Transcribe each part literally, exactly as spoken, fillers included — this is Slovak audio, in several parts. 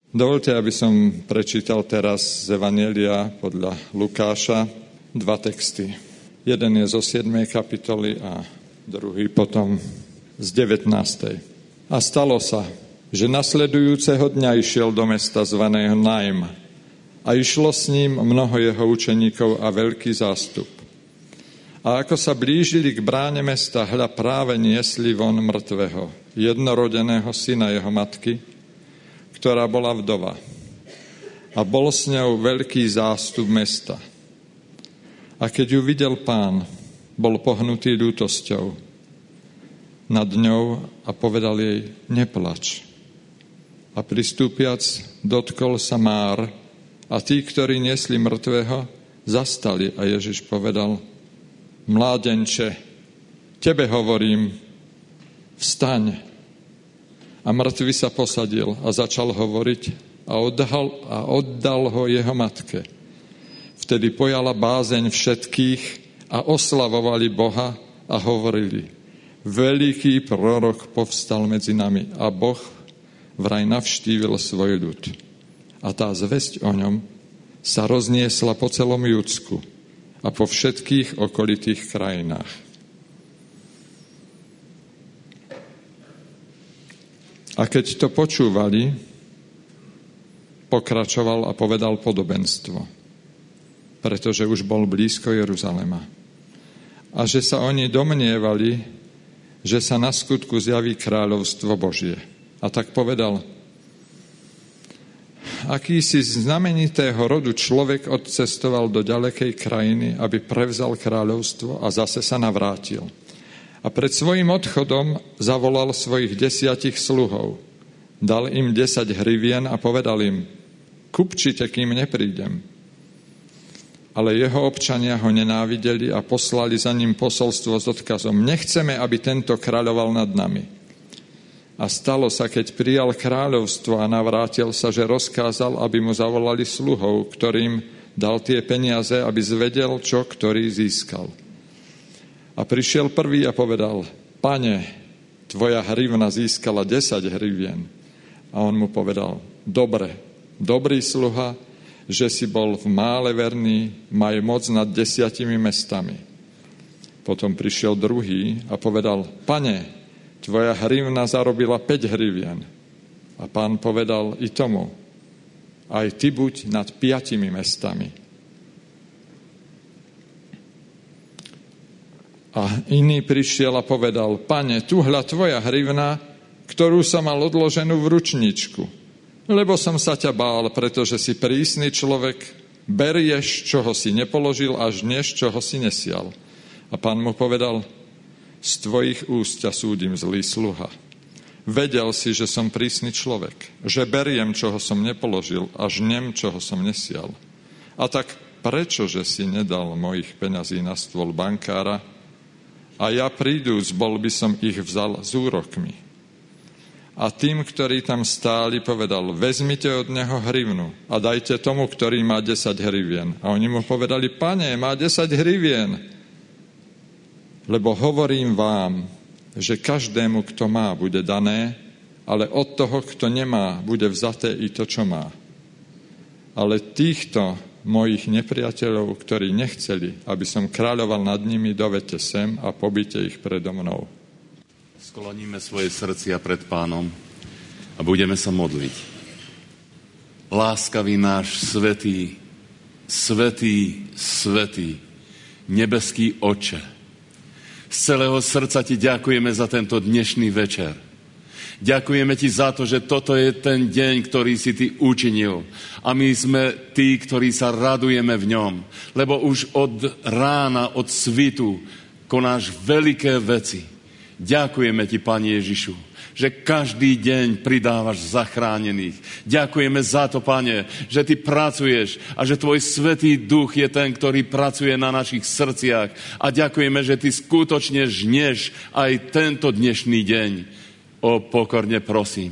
Dovolte, aby som prečítal teraz z Evanjelia podľa Lukáša dva texty. Jeden je zo siedmej kapitoly a druhý potom z devätnástej. A stalo sa, že nasledujúceho dňa išiel do mesta zvaného Naim a išlo s ním mnoho jeho učeníkov a veľký zástup. A ako sa blížili k bráne mesta, hľa práve niesli von mŕtvého, jednorodeného syna jeho matky, ktorá bola vdova. A bol s ňou veľký zástup mesta. A keď ju videl Pán, bol pohnutý ľútosťou nad ňou a povedal jej, neplač. A pristúpiac, dotkol sa Már a tí, ktorí niesli mŕtvého, zastali a Ježiš povedal, mládenče, tebe hovorím, vstaň. A mŕtvy sa posadil a začal hovoriť a oddal, a oddal ho jeho matke. Vtedy pojala bázeň všetkých a oslavovali Boha a hovorili, veľký prorok povstal medzi nami a Boh vraj navštívil svoj ľud. A tá zvesť o ňom sa rozniesla po celom Judsku a po všetkých okolitých krajinách. A keď to počúvali, pokračoval a povedal podobenstvo, pretože už bol blízko Jeruzalema. A že sa oni domnievali, že sa na skutku zjaví kráľovstvo Božie. A tak povedal, akýsi znamenitého rodu človek odcestoval do ďalekej krajiny, aby prevzal kráľovstvo a zase sa navrátil. A pred svojím odchodom zavolal svojich desiatich sluhov. Dal im desať hrivien a povedal im, kupčite, kým neprídem. Ale jeho občania ho nenávideli a poslali za ním posolstvo s odkazom, nechceme, aby tento kráľoval nad nami. A stalo sa, keď prijal kráľovstvo a navrátil sa, že rozkázal, aby mu zavolali sluhov, ktorým dal tie peniaze, aby zvedel, čo ktorý získal. A prišiel prvý a povedal, pane, tvoja hrivna získala desať hrivien. A on mu povedal, dobre, dobrý sluha, že si bol v mále verný, maj moc nad desiatimi mestami. Potom prišiel druhý a povedal, pane, tvoja hrivna zarobila päť hrivien. A pán povedal i tomu, aj ty buď nad piatimi mestami. A iný prišiel a povedal, pane, tuhľa tvoja hrivna, ktorú som mal odloženú v ručničku. Lebo som sa ťa bál, pretože si prísny človek, berieš, čoho si nepoložil, až dnes, čoho si nesial. A pán mu povedal, z tvojich úst ťa súdim, zlý sluha. Vedel si, že som prísny človek, že beriem, čoho som nepoložil, až nem, čoho som nesial. A tak prečože si nedal mojich peňazí na stôl bankára, a ja prídúc, bol by som ich vzal s úrokmi. A tým, ktorí tam stáli, povedal, vezmite od neho hrivnu a dajte tomu, ktorý má desať hrivien. A oni mu povedali, pane, má desať hrivien. Lebo hovorím vám, že každému, kto má, bude dané, ale od toho, kto nemá, bude vzaté i to, čo má. Ale týchto mojich nepriateľov, ktorí nechceli, aby som kráľoval nad nimi, dovete sem a pobite ich predo mnou. Skloníme svoje srdcia pred Pánom a budeme sa modliť. Láskavý náš svätý, svätý, svätý, nebeský Otče, z celého srdca ti ďakujeme za tento dnešný večer. Ďakujeme ti za to, že toto je ten deň, ktorý si ty učinil. A my sme tí, ktorí sa radujeme v ňom. Lebo už od rána, od svitu konáš veľké veci. Ďakujeme ti, Pane Ježišu, že každý deň pridávaš zachránených. Ďakujeme za to, Pane, že ty pracuješ a že tvoj Svätý Duch je ten, ktorý pracuje na našich srdciach. A ďakujeme, že ty skutočne žneš aj tento dnešný deň. O, pokorne prosím,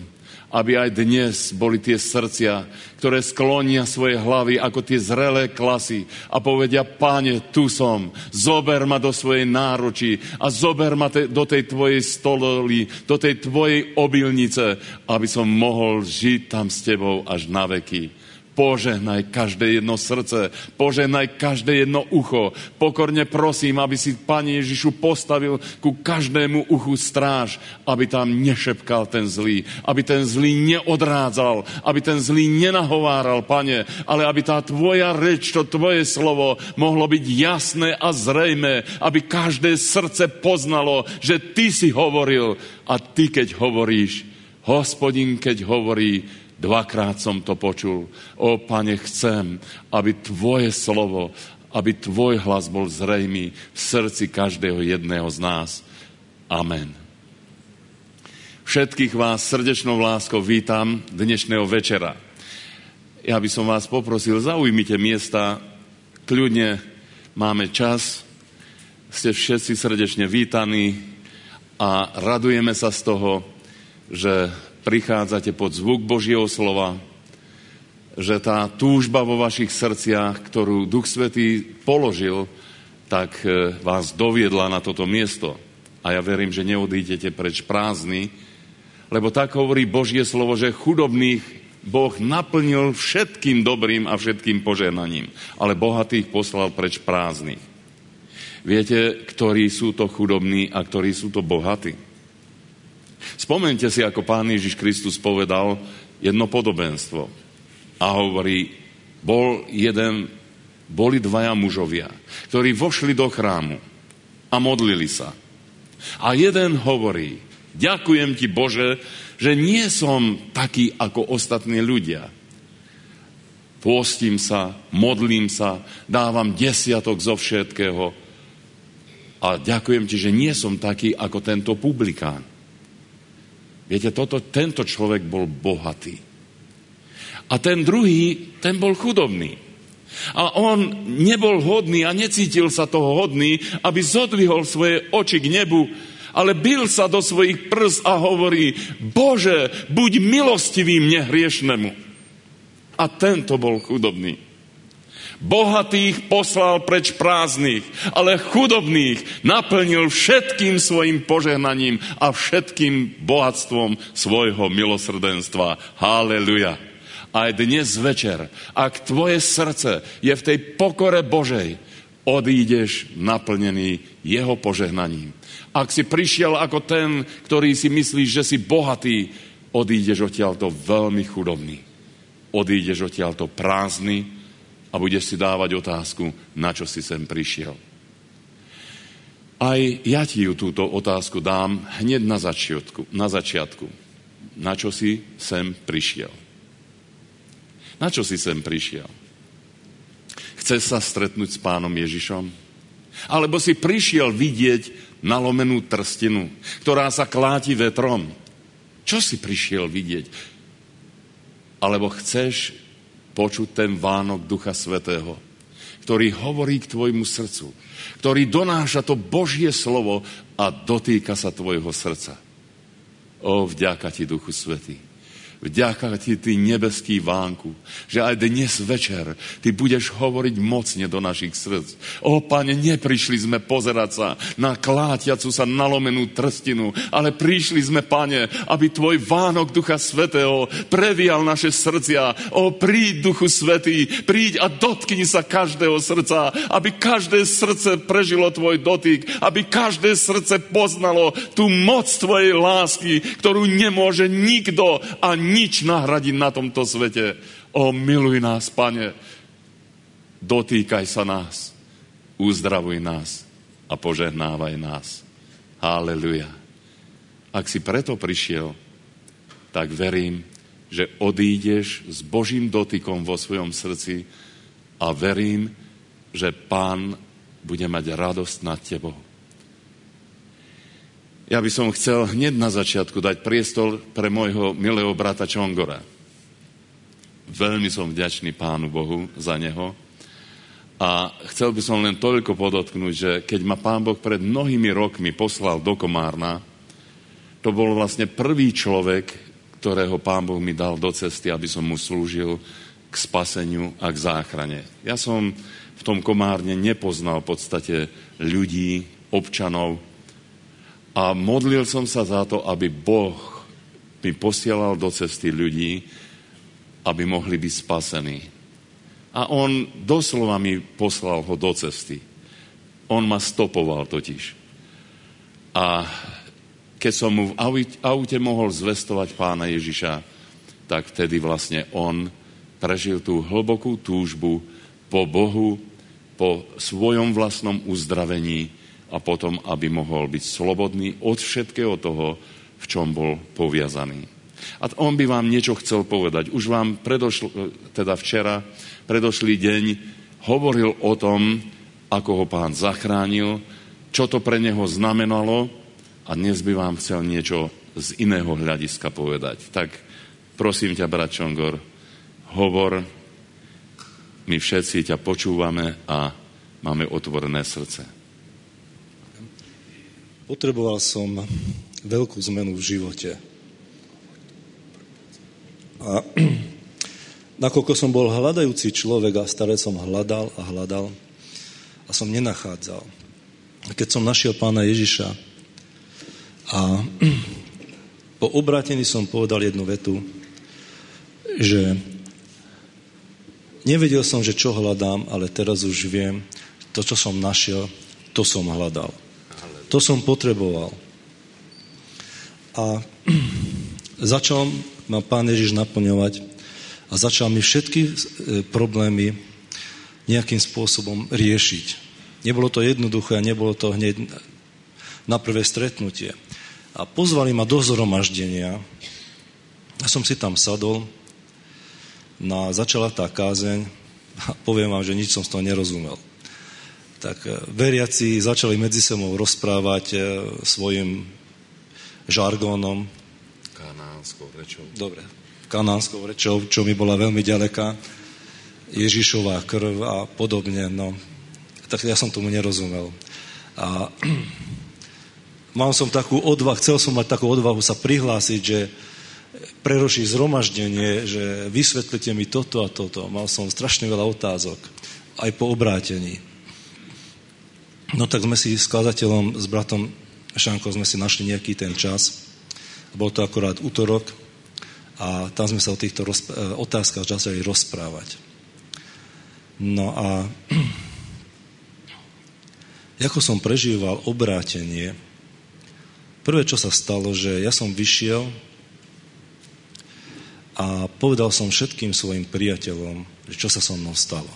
aby aj dnes boli tie srdcia, ktoré sklonia svoje hlavy ako tie zrelé klasy a povedia, Páne, tu som, zober ma do svojej náruči a zober ma te, do tej tvojej stololi, do tej tvojej obilnice, aby som mohol žiť tam s tebou až na veky. Požehnaj každé jedno srdce, požehnaj každé jedno ucho. Pokorne prosím, aby si, Pane Ježišu, postavil ku každému uchu stráž, aby tam nešepkal ten zlý, aby ten zlý neodrádzal, aby ten zlý nenahováral, Pane, ale aby tá tvoja reč, to tvoje slovo mohlo byť jasné a zrejmé, aby každé srdce poznalo, že ty si hovoril a ty, keď hovoríš, Hospodin, keď hovorí, dvakrát som to počul. O, Pane, chcem, aby tvoje slovo, aby tvoj hlas bol zrejmý v srdci každého jedného z nás. Amen. Všetkých vás srdečnou láskou vítam dnešného večera. Ja by som vás poprosil, zaujmite miesta, kľudne máme čas, ste všetci srdečne vítaní a radujeme sa z toho, že prichádzate pod zvuk Božieho slova, že tá túžba vo vašich srdciach, ktorú Duch Svätý položil, tak vás doviedla na toto miesto. A ja verím, že neodídete preč prázdni, lebo tak hovorí Božie slovo, že chudobných Boh naplnil všetkým dobrým a všetkým požehnaním, ale bohatých poslal preč prázdnych. Viete, ktorí sú to chudobní a ktorí sú to bohatí? Spomeňte si, ako Pán Ježiš Kristus povedal jedno podobenstvo. A hovorí, bol jeden, boli dvaja mužovia, ktorí vošli do chrámu a modlili sa. A jeden hovorí, ďakujem ti, Bože, že nie som taký ako ostatní ľudia. Pôstim sa, modlím sa, dávam desiatok zo všetkého a ďakujem ti, že nie som taký ako tento publikán. Viete, toto, tento človek bol bohatý. A ten druhý, ten bol chudobný. A on nebol hodný a necítil sa toho hodný, aby zodvihol svoje oči k nebu, ale bil sa do svojich prs a hovorí, Bože, buď milostivý mne hriešnemu. A tento bol chudobný. Bohatých poslal preč prázdnych, ale chudobných naplnil všetkým svojim požehnaním a všetkým bohatstvom svojho milosrdenstva. Haleluja. Aj dnes večer, ak tvoje srdce je v tej pokore Božej, odídeš naplnený jeho požehnaním. Ak si prišiel ako ten, ktorý si myslíš, že si bohatý, odídeš odtiaľto veľmi chudobný. Odídeš odtiaľto prázdny, a budeš si dávať otázku, na čo si sem prišiel. Aj ja ti ju túto otázku dám hneď na začiatku. Na začiatku. Na čo si sem prišiel? Na čo si sem prišiel? Chceš sa stretnúť s Pánom Ježišom? Alebo si prišiel vidieť nalomenú trstinu, ktorá sa kláti vetrom? Čo si prišiel vidieť? Alebo chceš počuť ten vánok Ducha Svätého, ktorý hovorí k tvojmu srdcu, ktorý donáša to Božie slovo a dotýka sa tvojho srdca. Ó, vďaka ti, Duchu Svätý. Vďaka ti, ty nebeský vánku, že aj dnes večer ty budeš hovoriť mocne do našich srdc. Ó, Pane, neprišli sme pozerať sa na klátiacu sa nalomenú trstinu, ale prišli sme, Pane, aby tvoj vánok Ducha Svätého previal naše srdcia. Ó, príď, Duchu Svätý, príď a dotkni sa každého srdca, aby každé srdce prežilo tvoj dotyk, aby každé srdce poznalo tú moc tvojej lásky, ktorú nemôže nikto a nič nahradiť na tomto svete. O, miluj nás, Pane. Dotýkaj sa nás. Uzdravuj nás a požehnávaj nás. Halleluja. Ak si preto prišiel, tak verím, že odídeš s Božím dotykom vo svojom srdci a verím, že Pán bude mať radosť nad tebou. Ja by som chcel hneď na začiatku dať priestor pre môjho milého brata Čongora. Veľmi som vďačný Pánu Bohu za neho. A chcel by som len toľko podotknúť, že keď ma Pán Boh pred mnohými rokmi poslal do Komárna, to bol vlastne prvý človek, ktorého Pán Boh mi dal do cesty, aby som mu slúžil k spaseniu a k záchrane. Ja som v tom Komárne nepoznal v podstate ľudí, občanov a modlil som sa za to, aby Boh mi posielal do cesty ľudí, aby mohli byť spasení. A on doslova mi poslal ho do cesty. On ma stopoval totiž. A keď som mu v aute mohol zvestovať Pána Ježiša, tak vtedy vlastne on prežil tú hlbokú túžbu po Bohu, po svojom vlastnom uzdravení a potom, aby mohol byť slobodný od všetkého toho, v čom bol poviazaný. A on by vám niečo chcel povedať. Už vám predošl, teda včera, predošlý deň hovoril o tom, ako ho Pán zachránil, čo to pre neho znamenalo a dnes by vám chcel niečo z iného hľadiska povedať. Tak prosím ťa, brat Čongor, hovor, my všetci ťa počúvame a máme otvorené srdce. Potreboval som veľkú zmenu v živote. A nakoľko som bol hľadajúci človek a staré som hľadal a hľadal a som nenachádzal. A keď som našiel Pána Ježiša a po obrátení som povedal jednu vetu, že nevedel som, že čo hľadám, ale teraz už viem, to, čo som našiel, to som hľadal. To som potreboval. A začal ma Pán Ježiš naplňovať a začal mi všetky problémy nejakým spôsobom riešiť. Nebolo to jednoduché a nebolo to hneď na prvé stretnutie. A pozvali ma do zhromaždenia. Ja som si tam sadol, no a začala tá kázeň a poviem vám, že nič som z toho nerozumel. Tak veriaci začali medzi sebou rozprávať svojim žargónom. Kanánskou rečou. Dobre, kanánskou rečou, čo mi bola veľmi ďaleká. Ježišová krv a podobne. No. Tak ja som tomu nerozumel. A mal som takú odvahu, chcel som mať takú odvahu sa prihlásiť, že prerušiť zhromaždenie, že vysvetlite mi toto a toto. Mal som strašne veľa otázok, aj po obrátení. No tak sme si s skladateľom, s bratom Šankom sme si našli nejaký ten čas. Bol to akorát útorok a tam sme sa o týchto rozp- otázkach začali rozprávať. No a ako som prežíval obrátenie, prvé, čo sa stalo, že ja som vyšiel a povedal som všetkým svojim priateľom, čo sa so mnou stalo.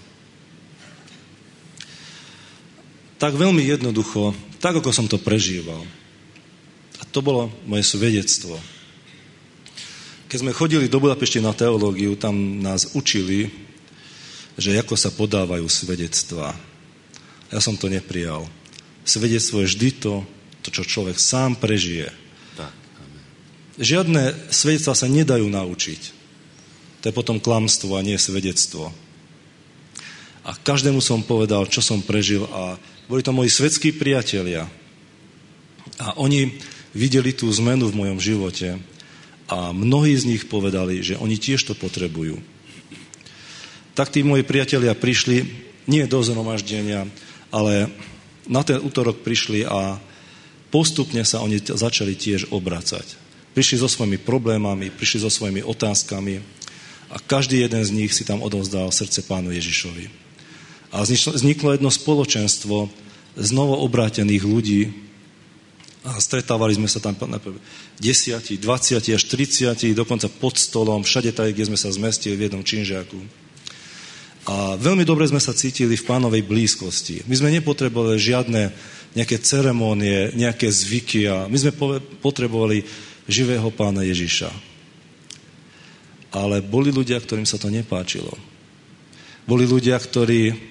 Tak veľmi jednoducho, tak ako som to prežíval. A to bolo moje svedectvo. Keď sme chodili do Budapešti na teológiu, tam nás učili, že ako sa podávajú svedectvá. Ja som to neprijal. Svedectvo je vždy to, to čo človek sám prežije. Tak, žiadne svedectvá sa nedajú naučiť. To je potom klamstvo a nie svedectvo. A každému som povedal, čo som prežil a boli to moji svetskí priatelia. A oni videli tú zmenu v mojom živote a mnohí z nich povedali, že oni tiež to potrebujú. Tak tí moji priatelia prišli nie do zhromaždenia, ale na ten útorok prišli a postupne sa oni začali tiež obracať. Prišli so svojimi problémami, prišli so svojimi otázkami a každý jeden z nich si tam odovzdal srdce Pánu Ježišovi. A vzniklo jedno spoločenstvo znovu obrátených ľudí a stretávali sme sa tam desiati, dvadsať až tridsať, dokonca pod stolom, všade tady, kde sme sa zmestili v jednom činžiaku. A veľmi dobre sme sa cítili v Pánovej blízkosti. My sme nepotrebovali žiadne nejaké ceremónie, nejaké zvyky a my sme potrebovali živého Pána Ježiša. Ale boli ľudia, ktorým sa to nepáčilo. Boli ľudia, ktorí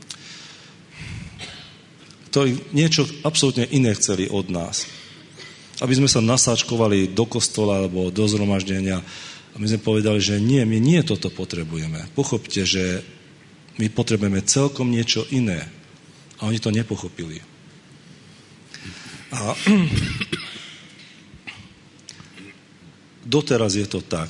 ktorí niečo absolútne iné chceli od nás. Aby sme sa nasáčkovali do kostola alebo do zhromaždenia a my sme povedali, že nie, my nie toto potrebujeme. Pochopte, že my potrebujeme celkom niečo iné. A oni to nepochopili. A doteraz je to tak,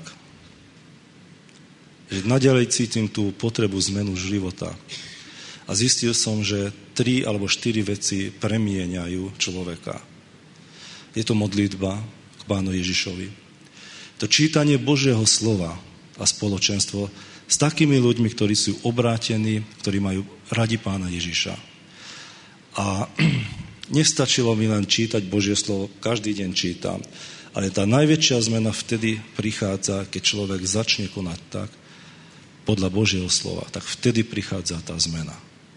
že naďalej cítim tú potrebu zmenu života. A zistil som, že tri alebo štyri veci premieňajú človeka. Je to modlitba k Pánu Ježišovi. To čítanie Božieho slova a spoločenstvo s takými ľuďmi, ktorí sú obrátení, ktorí majú radi Pána Ježiša. A nestačilo mi len čítať Božie slovo, každý deň čítam, ale tá najväčšia zmena vtedy prichádza, keď človek začne konať tak, podľa Božieho slova, tak vtedy prichádza tá zmena.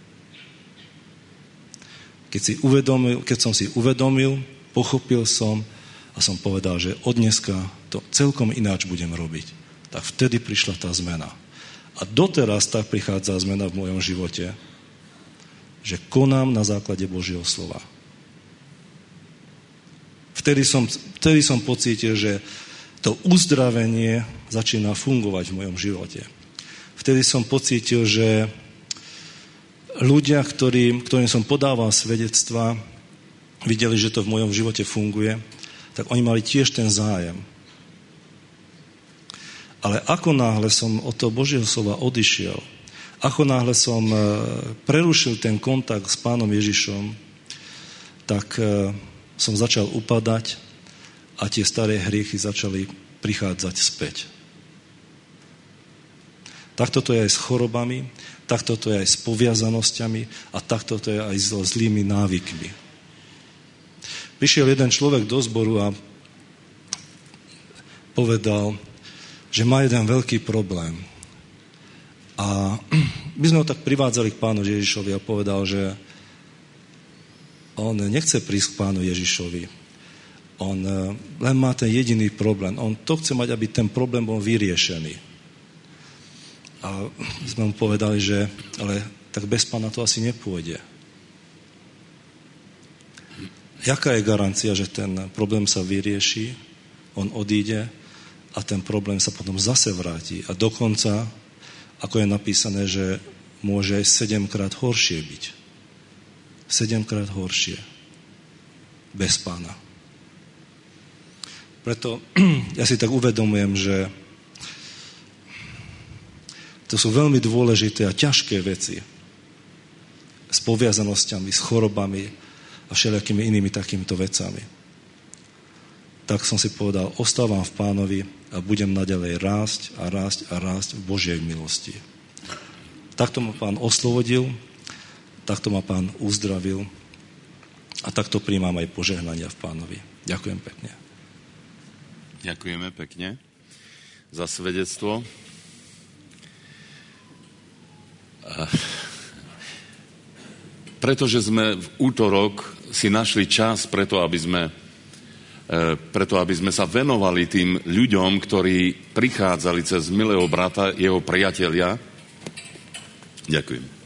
Keď, si uvedomil, keď som si uvedomil, pochopil som a som povedal, že od dneska to celkom ináč budem robiť, tak vtedy prišla tá zmena. A doteraz tak prichádza zmena v mojom živote, že konám na základe Božieho slova. Vtedy som, vtedy som pocítil, že to uzdravenie začína fungovať v mojom živote. Vtedy som pocítil, že ľudia, ktorým, ktorým som podával svedectva, videli, že to v mojom živote funguje, tak oni mali tiež ten zájem. Ale ako náhle som od toho Božieho slova odišiel, ako náhle som prerušil ten kontakt s Pánom Ježišom, tak som začal upadať a tie staré hriechy začali prichádzať späť. Takto to je aj s chorobami, takto to je aj s poviazanosťami a takto to je aj so zlými návykmi. Prišiel jeden človek do zboru a povedal, že má jeden veľký problém. A my sme ho tak privádzali k Pánu Ježišovi a povedal, že on nechce prísť k Pánu Ježišovi. On len má ten jediný problém. On to chce mať, aby ten problém bol vyriešený. A sme mu povedali, že ale tak bez Pána to asi nepôjde. Jaká je garancia, že ten problém sa vyrieši, on odíde a ten problém sa potom zase vráti. A dokonca, ako je napísané, že môže aj sedemkrát horšie byť. Sedemkrát horšie. Bez Pána. Preto ja si tak uvedomujem, že to sú veľmi dôležité a ťažké veci s poviazanosťami, s chorobami a všelijakými inými takýmito vecami. Tak som si povedal, ostávam v Pánovi a budem naďalej rásť a rásť a rásť v Božej milosti. Takto ma Pán oslobodil, takto ma Pán uzdravil a takto príjmam aj požehnania v Pánovi. Ďakujem pekne. Ďakujeme pekne za svedectvo. Pretože sme v útorok si našli čas preto, aby sme, preto, aby sme sa venovali tým ľuďom, ktorí prichádzali cez milého brata, jeho priatelia. Ďakujem. E,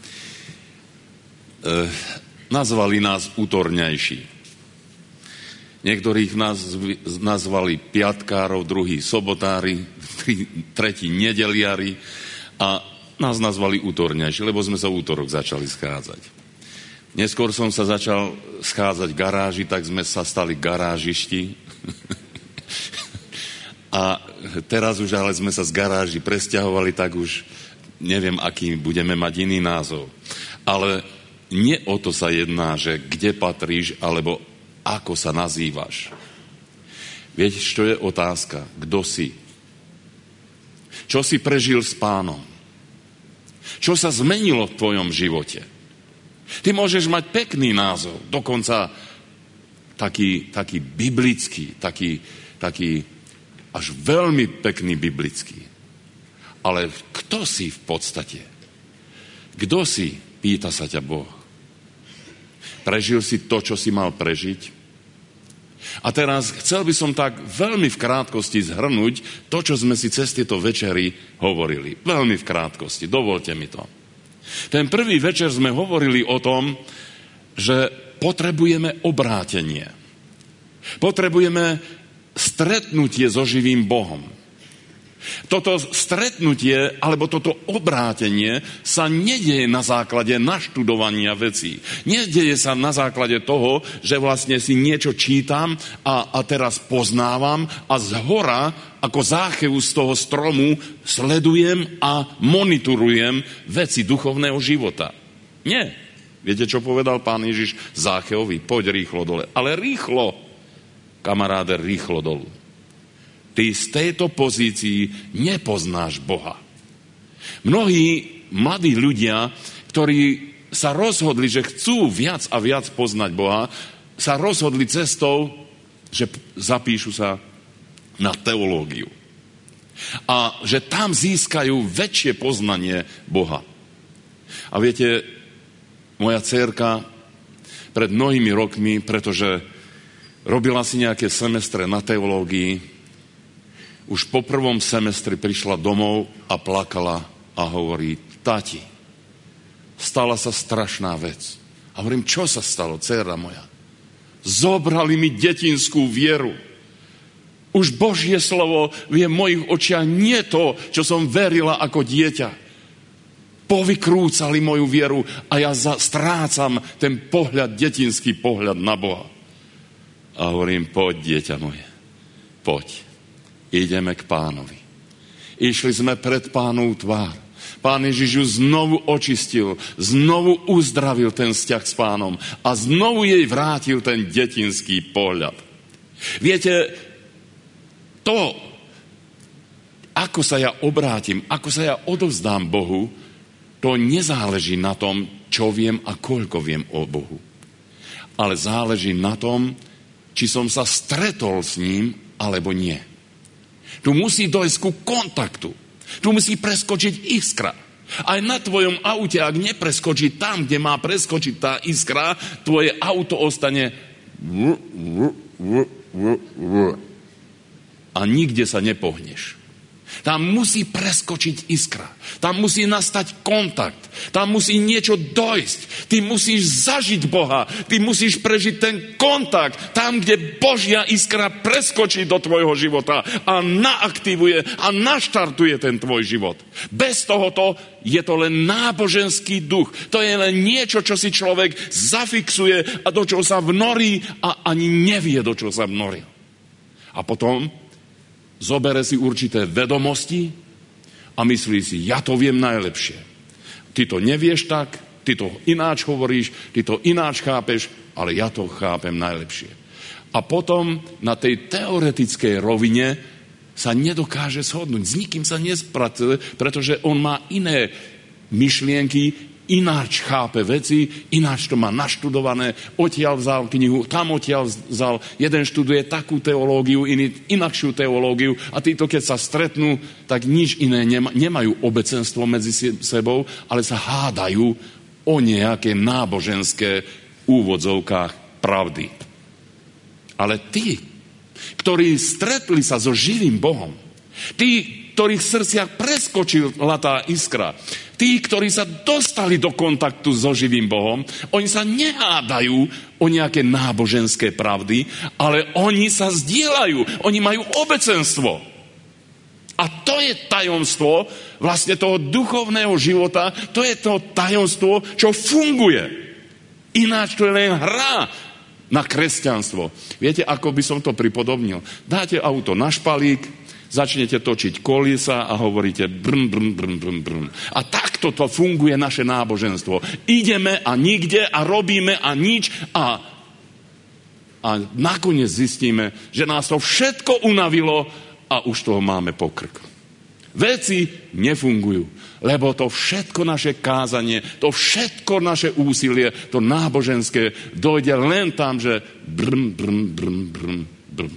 nazvali nás útorňajší. Niektorých nás nazvali piatkárov, druhí sobotári, tretí nedeliari a nás nazvali útorňajší, lebo sme sa v útorok začali schádzať. Neskôr som sa začal schádzať v garáži, tak sme sa stali garážišti. A teraz už ale sme sa z garáži presťahovali, tak už neviem, aký budeme mať iný názov. Ale nie o to sa jedná, že kde patríš, alebo ako sa nazývaš. Viete, čo je otázka? Kto si? Čo si prežil s Pánom? Čo sa zmenilo v tvojom živote? Ty môžeš mať pekný názov, dokonca taký, taký biblický, taký, taký až veľmi pekný biblický. Ale kto si v podstate? Kto si? Pýta sa ťa Boh. Prežil si to, čo si mal prežiť? A teraz chcel by som tak veľmi v krátkosti zhrnúť to, čo sme si cez tieto večery hovorili. Veľmi v krátkosti, dovolte mi to. Ten prvý večer sme hovorili o tom, že potrebujeme obrátenie. Potrebujeme stretnutie so živým Bohom. Toto stretnutie, alebo toto obrátenie sa nedieje na základe naštudovania vecí. Nedieje sa na základe toho, že vlastne si niečo čítam a, a teraz poznávam a zhora, ako Zácheus z toho stromu, sledujem a monitorujem veci duchovného života. Nie. Viete, čo povedal pán Ježiš Zácheovi? Poď rýchlo dole. Ale rýchlo, kamaráde, rýchlo dolu. Ty z tejto pozícii nepoznáš Boha. Mnohí mladí ľudia, ktorí sa rozhodli, že chcú viac a viac poznať Boha, sa rozhodli cestou, že zapíšu sa na teológiu. A že tam získajú väčšie poznanie Boha. A viete, moja dcérka pred mnohými rokmi, pretože robila si nejaké semestre na teológii, už po prvom semestri prišla domov a plakala a hovorí, tati, stala sa strašná vec. A hovorím, čo sa stalo, dcéra moja? Zobrali mi detinskú vieru. Už Božie slovo je v mojich očiach nie to, čo som verila ako dieťa. Povykrúcali moju vieru a ja strácam ten pohľad, detinský pohľad na Boha. A hovorím, poď, dieťa moje, poď. Ideme k pánovi. Išli sme pred pánov tvár. Pán Ježiš ju znovu očistil, znovu uzdravil ten vzťah s pánom a znovu jej vrátil ten detinský pohľad. Viete, to, ako sa ja obrátim, ako sa ja odovzdám Bohu, to nezáleží na tom, čo viem a koľko viem o Bohu. Ale záleží na tom, či som sa stretol s ním, alebo nie. Tu musí dojsť ku kontaktu. Tu musí preskočiť iskra. Aj na tvojom aute, ak nepreskočí tam, kde má preskočiť tá iskra, tvoje auto ostane a nikde sa nepohneš. Tam musí preskočiť iskra. Tam musí nastať kontakt. Tam musí niečo dojsť. Ty musíš zažiť Boha. Ty musíš prežiť ten kontakt. Tam, kde Božia iskra preskočí do tvojho života a naaktivuje a naštartuje ten tvoj život. Bez tohoto je to len náboženský duch. To je len niečo, čo si človek zafixuje a do čoho sa vnorí a ani nevie, do čoho sa vnorí. A potom zobere si určité vedomosti a myslí si, ja to viem najlepšie. Ty to nevieš tak, ty to ináč hovoríš, ty to ináč chápeš, ale ja to chápem najlepšie. A potom na tej teoretickej rovine sa nedokáže shodnúť. S nikým sa nespracuje, pretože on má iné myšlienky, ináč chápe veci, ináč to má naštudované, odtiaľ vzal knihu, tam odtiaľ vzal, jeden študuje takú teológiu, iný inakšiu teológiu a títo, keď sa stretnú, tak nič iné nema, nemajú obecenstvo medzi sebou, ale sa hádajú o nejaké náboženské úvodzovkách pravdy. Ale tí, ktorí stretli sa so živým Bohom, tí, ktorých srdciach preskočila tá iskra, tí, ktorí sa dostali do kontaktu so živým Bohom, oni sa nehádajú o nejaké náboženské pravdy, ale oni sa zdieľajú, oni majú obecenstvo. A to je tajomstvo vlastne toho duchovného života, to je to tajomstvo, čo funguje. Ináč to je len hra na kresťanstvo. Viete, ako by som to pripodobnil? Dáte auto na špalík, začnete točiť kolesa a hovoríte brn, brn, brn, brn, brn. A takto to funguje naše náboženstvo. Ideme a nikde a robíme a nič a, a nakoniec zistíme, že nás to všetko unavilo a už toho máme po krk. Veci nefungujú, lebo to všetko naše kázanie, to všetko naše úsilie, to náboženské dojde len tam, že brn, brn, brn, brn, brn.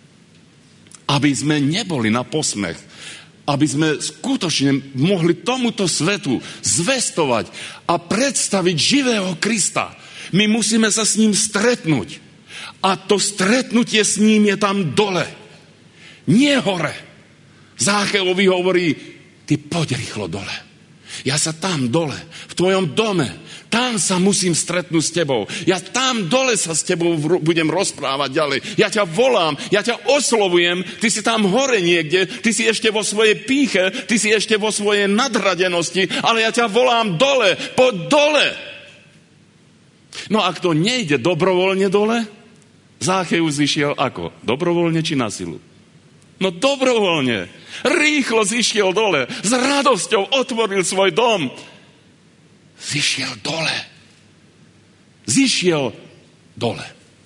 Aby sme neboli na posmech, aby sme skutočne mohli tomuto svetu zvestovať a predstaviť živého Krista. My musíme sa s ním stretnúť. A to stretnutie s ním je tam dole. Nie hore. Zácheovi hovorí, ty poď rýchlo dole. Ja sa tam dole, v tvojom dome, Tam sa musím stretnúť s tebou. Ja tam dole sa s tebou budem rozprávať ďalej. Ja ťa volám, ja ťa oslovujem, ty si tam hore niekde, ty si ešte vo svojej pýche, ty si ešte vo svojej nadradenosti, ale ja ťa volám dole, poď dole. No a kto nejde dobrovoľne dole, Zácheus zišiel ako? Dobrovoľne či na silu? No dobrovoľne. Rýchlo zišiel dole. S radosťou otvoril svoj dom. Zišiel dole. Zišiel dole.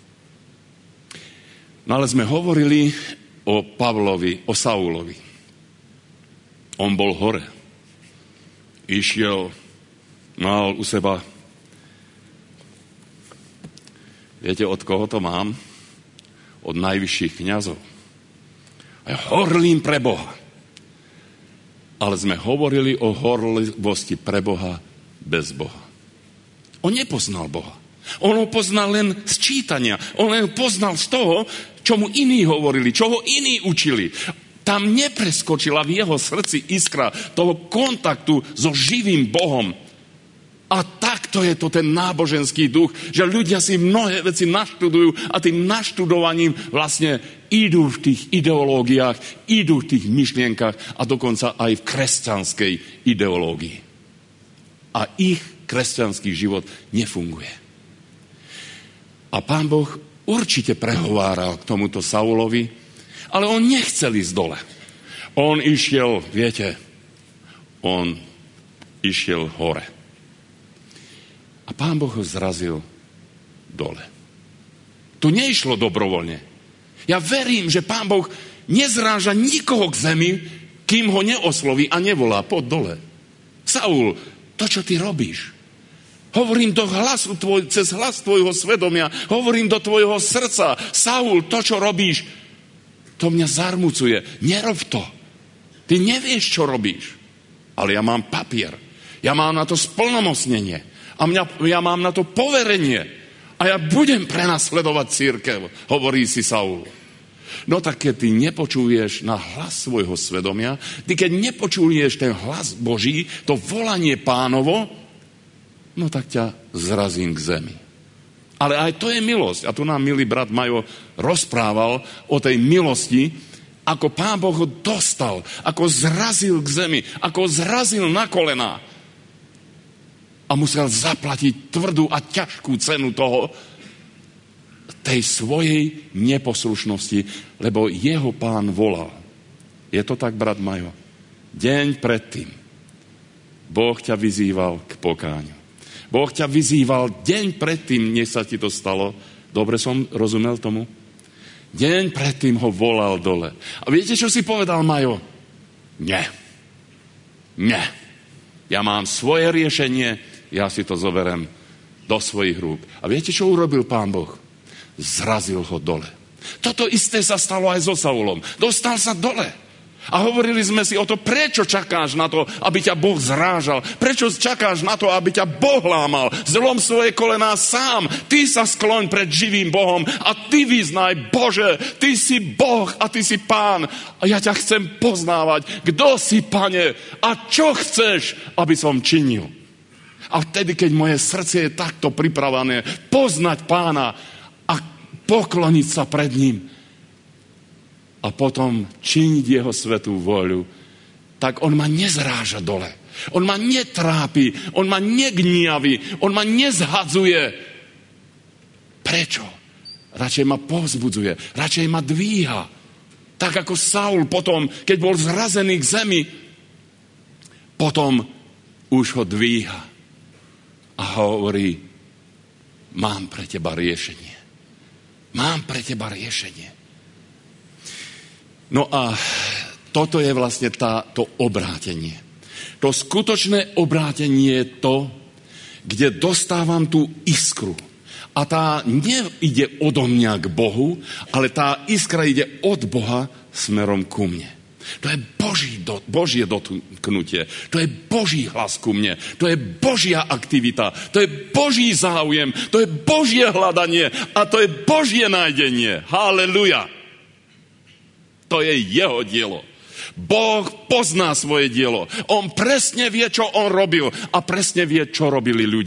No ale sme hovorili o Pavlovi, o Saulovi. On bol hore. Išiel, mal u seba. Viete, od koho to mám? Od najvyšších kňazov. A ja horlím pre Boha. Ale sme hovorili o horlivosti pre Boha bez Boha. On nepoznal Boha. On ho poznal len z čítania. On len poznal z toho, čo mu iní hovorili, čo ho iní učili. Tam nepreskočila v jeho srdci iskra toho kontaktu so živým Bohom. A takto je to ten náboženský duch, že ľudia si mnohé veci naštudujú a tým naštudovaním vlastne idú v tých ideológiách, idú v tých myšlienkach a dokonca aj v kresťanskej ideológii. A ich kresťanský život nefunguje. A Pán Boh určite prehováral k tomuto Saulovi, ale on nechcel ísť dole. On išiel, viete, on išiel hore. A Pán Boh ho zrazil dole. To neišlo dobrovoľne. Ja verím, že Pán Boh nezráža nikoho k zemi, kým ho neosloví a nevolá, poď dole. Saul, to, čo ty robíš, hovorím do hlasu tvoj, cez hlas tvojho svedomia, hovorím do tvojho srdca, Saul, to, čo robíš, to mňa zarmucuje. Nerob to. Ty nevieš, čo robíš. Ale ja mám papier. Ja mám na to splnomocnenie. A mňa, ja mám na to poverenie. A ja budem prenasledovať cirkev, hovorí si Saul. No tak keď ty nepočuješ na hlas svojho svedomia, ty keď nepočuješ ten hlas Boží, to volanie Pánovo, no tak ťa zrazím k zemi. Ale aj to je milosť. A tu nám milý brat Majo rozprával o tej milosti, ako Pán Boh ho dostal, ako zrazil k zemi, ako zrazil na kolená. A musel zaplatiť tvrdú a ťažkú cenu toho, tej svojej neposlušnosti, lebo jeho Pán volal. Je to tak, brat Majo? Deň predtým Boh ťa vyzýval k pokáňu. Boh ťa vyzýval deň predtým, než sa ti to stalo. Dobre som rozumel tomu? Deň predtým ho volal dole. A viete, čo si povedal Majo? Nie. Nie. Ja mám svoje riešenie, ja si to zoberiem do svojich rúk. A viete, čo urobil Pán Boh? Zrazil ho dole. Toto isté sa stalo aj so Saulom. Dostal sa dole. A hovorili sme si o to, prečo čakáš na to, aby ťa Boh zrážal? Prečo čakáš na to, aby ťa Boh lámal? Zlom svoje kolená sám. Ty sa skloň pred živým Bohom a ty vyznaj, Bože, ty si Boh a ty si Pán. A ja ťa chcem poznávať. Kto si, Pane? A čo chceš, aby som činil? A vtedy, keď moje srdce je takto pripravené poznať Pána a pokloniť sa pred ním a potom činiť jeho svätú voľu, tak on ma nezráža dole. On ma netrápi, on ma negniaví, on ma nezhadzuje. Prečo? Radšej ma povzbudzuje, radšej ma dvíha. Tak ako Saul potom, keď bol zrazený k zemi, potom už ho dvíha a hovorí, mám pre teba riešenie. Mám pre teba riešenie. No a toto je vlastne tá, to obrátenie. To skutočné obrátenie je to, kde dostávam tú iskru. A tá neide odo mňa k Bohu, ale tá iskra ide od Boha smerom ku mne. To je Boží do, Božie dotknutie. To je Boží hlas ku mne. To je Božia aktivita. To je Boží záujem. To je Božie hľadanie. A to je Božie nájdenie. Haleluja. To je jeho dielo. Boh pozná svoje dielo. On presne vie, čo on robil a presne vie, čo robili ľudia.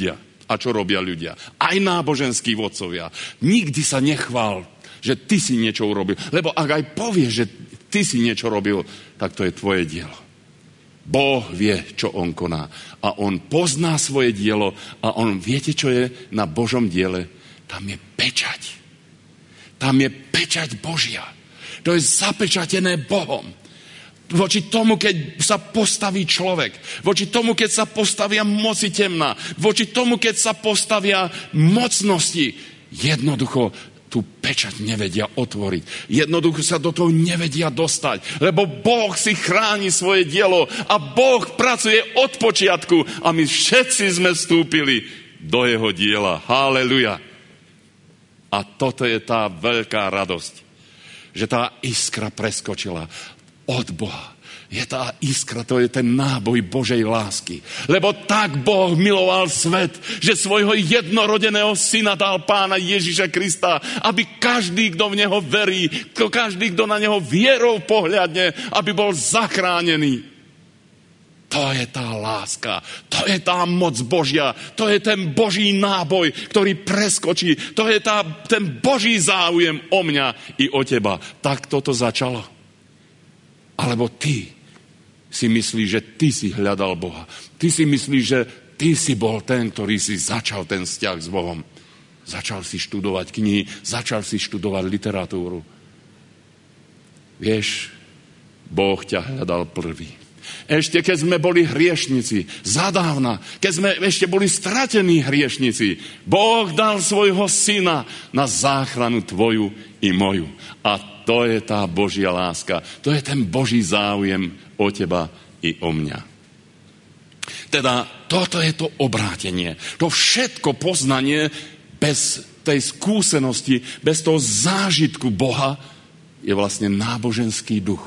A čo robia ľudia? Aj náboženskí vodcovia. Nikdy sa nechvál, že ty si niečo urobil. Lebo ak aj povieš, že ty si niečo robil, tak to je tvoje dielo. Boh vie, čo on koná. A on pozná svoje dielo a on, viete, čo je na Božom diele? Tam je pečať. Tam je pečať Božia. To je zapečatené Bohom. Voči tomu, keď sa postaví človek, voči tomu, keď sa postavia moci temná, voči tomu, keď sa postavia mocnosti, jednoducho tú pečať nevedia otvoriť. Jednoducho sa do toho nevedia dostať, lebo Boh si chráni svoje dielo a Boh pracuje od počiatku a my všetci sme vstúpili do jeho diela. Halleluja. A toto je tá veľká radosť, že tá iskra preskočila od Boha. Je tá iskra, to je ten náboj Božej lásky. Lebo tak Boh miloval svet, že svojho jednorodeného syna dal Pána Ježiša Krista, aby každý, kto v neho verí, každý, kto na neho vierou pohľadne, aby bol zachránený. To je tá láska, to je tá moc Božia, to je ten Boží náboj, ktorý preskočí, to je tá, ten Boží záujem o mňa i o teba. Tak toto začalo. Alebo ty si myslíš, že ty si hľadal Boha. Ty si myslíš, že ty si bol ten, ktorý si začal ten vzťah s Bohom. Začal si študovať knihy, začal si študovať literatúru. Vieš, Boh ťa hľadal prvý. Ešte keď sme boli hriešnici, zadávna, keď sme ešte boli stratení hriešnici, Boh dal svojho syna na záchranu tvoju i moju. A to je tá Božia láska. To je ten Boží záujem o teba i o mňa. Teda toto je to obrátenie. To všetko poznanie bez tej skúsenosti, bez toho zážitku Boha je vlastne náboženský duch.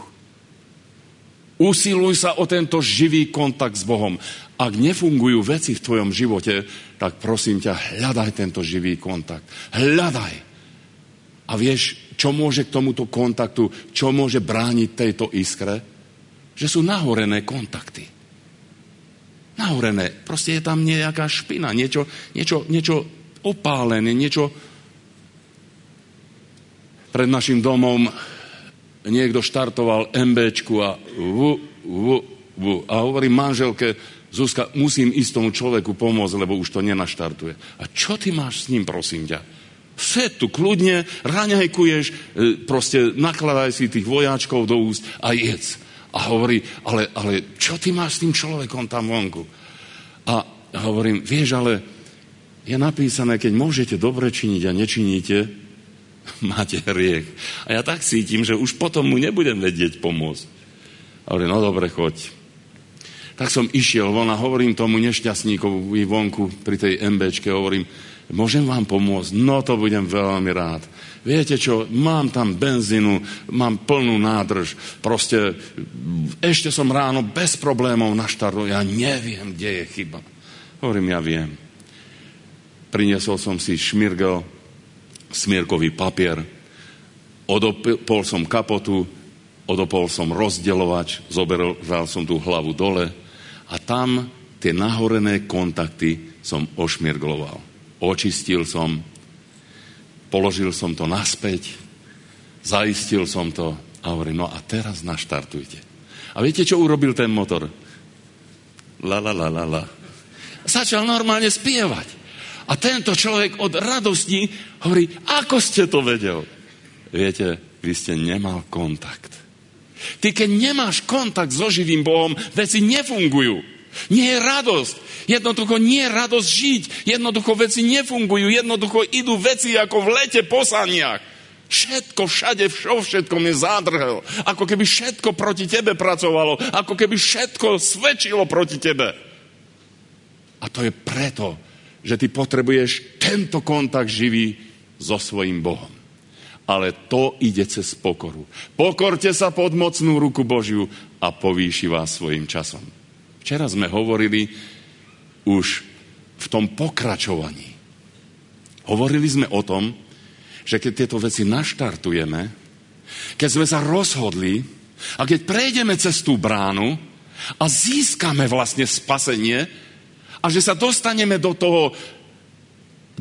Usiluj sa o tento živý kontakt s Bohom. Ak nefungujú veci v tvojom živote, tak prosím ťa, hľadaj tento živý kontakt. Hľadaj. A vieš, čo môže k tomuto kontaktu, čo môže brániť tejto iskre? Že sú nahorené kontakty. Nahorené. Proste je tam nejaká špina, niečo, niečo, niečo opálené, niečo. Pred našim domom niekto štartoval MBčku a vu, vu, vu. A hovorím manželke, Zuzka, musím ísť tomu človeku pomôcť, lebo už to nenaštartuje. A čo ty máš s ním, prosím ťa? Sed tu kľudne, raňajkuješ, proste nakladaj si tých vojáčkov do úst a jedz. A hovorí, ale, ale čo ty máš s tým človekom tam vonku? A hovorím, vieš, ale je napísané, keď môžete dobre činiť a nečiníte, máte hriech. A ja tak cítim, že už potom mu nebudem vedieť pomôcť. A hovorím, no dobre, choď. Tak som išiel von a hovorím tomu nešťastníkovi vonku pri tej MBčke, hovorím, môžem vám pomôcť? No to budem veľmi rád. Viete čo, mám tam benzínu, mám plnú nádrž, proste ešte som ráno bez problémov naštartoval, ja neviem, kde je chyba. Hovorím, ja viem. Priniesol som si šmirgel, smierkový papier, odopol som kapotu, odopol som rozdeľovač, zoberal som tú hlavu dole a tam tie nahorené kontakty som ošmirgloval. Očistil som, položil som to naspäť, zaistil som to a hovorím, no a teraz naštartujte. A viete, čo urobil ten motor? La, la, la, la, la. Začal normálne spievať. A tento človek od radosti hovorí, ako ste to vedel? Viete, vy ste nemal kontakt. Ty, keď nemáš kontakt so živým Bohom, veci nefungujú. Nie je radosť. Jednoducho nie je radosť žiť. Jednoducho veci nefungujú. Jednoducho idú veci ako v lete po saniach. Všetko, všade, vo všetkom je zádrhel. Ako keby všetko proti tebe pracovalo. Ako keby všetko svedčilo proti tebe. A to je preto, že ty potrebuješ tento kontakt živý so svojím Bohom. Ale to ide cez pokoru. Pokorte sa pod mocnú ruku Božiu a povýši vás svojim časom. Včera sme hovorili už v tom pokračovaní. Hovorili sme o tom, že keď tieto veci naštartujeme, keď sme sa rozhodli a keď prejdeme cez tú bránu a získame vlastne spasenie a že sa dostaneme do toho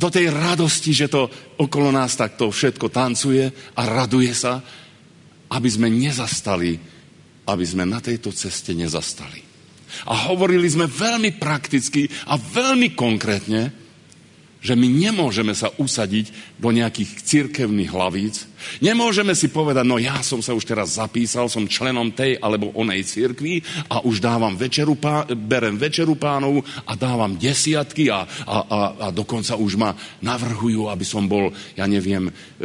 do tej radosti, že to okolo nás takto všetko tancuje a raduje sa, aby sme nezastali, aby sme na tejto ceste nezastali. A hovorili sme veľmi prakticky a veľmi konkrétne, že my nemôžeme sa usadiť do nejakých cirkevných hlavíc. Nemôžeme si povedať, no ja som sa už teraz zapísal, som členom tej alebo onej cirkvi a už dávam večeru, pá, berem večeru pánov a dávam desiatky a, a, a, a dokonca už ma navrhujú, aby som bol, ja neviem, e, e,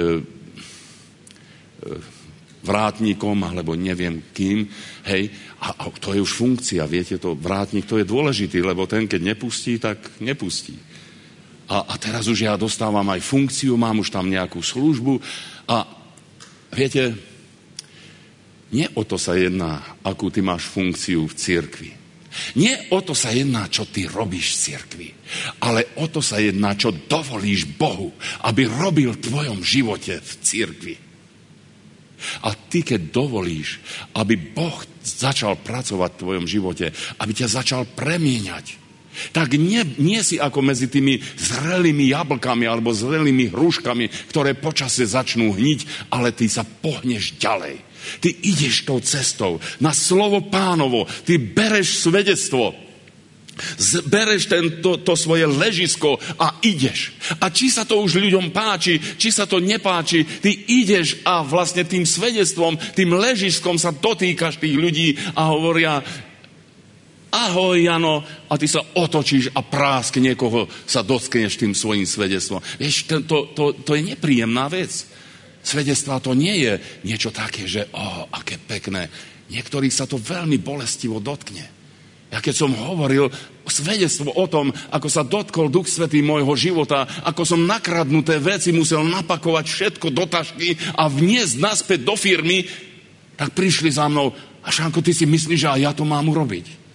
vrátnikom alebo neviem kým. Hej, a, a to je už funkcia, viete, to vrátnik, to je dôležitý, lebo ten, keď nepustí, tak nepustí. A, a teraz už ja dostávam aj funkciu, mám už tam nejakú službu a viete, nie o to sa jedná, akú ty máš funkciu v cirkvi. Nie o to sa jedná, čo ty robíš v cirkvi, ale o to sa jedná, čo dovolíš Bohu, aby robil v tvojom živote v cirkvi. A ty, keď dovolíš, aby Boh začal pracovať v tvojom živote, aby ťa začal premieňať, tak nie, nie si ako medzi tými zrelými jablkami alebo zrelými hruškami, ktoré počasie začnú hniť, ale ty sa pohneš ďalej. Ty ideš tou cestou na slovo Pánovo, ty bereš svedectvo, bereš ten, to, to svoje ležisko a ideš. A či sa to už ľuďom páči, či sa to nepáči, ty ideš a vlastne tým svedectvom, tým ležiskom sa dotýkaš tých ľudí a hovoria: ahoj, Jano, a ty sa otočíš a prásk niekoho sa dotkneš tým svojím svedectvom. Vieš, to, to, to je nepríjemná vec. Svedectvá to nie je niečo také, že oh, aké pekné. Niektorých sa to veľmi bolestivo dotkne. Ja keď som hovoril svedectvo o tom, ako sa dotkol Duch Svätý môjho života, ako som nakradnuté veci musel napakovať všetko do tašky a vniesť naspäť do firmy, tak prišli za mnou: a Šánko, ty si myslíš, že aj ja to mám urobiť?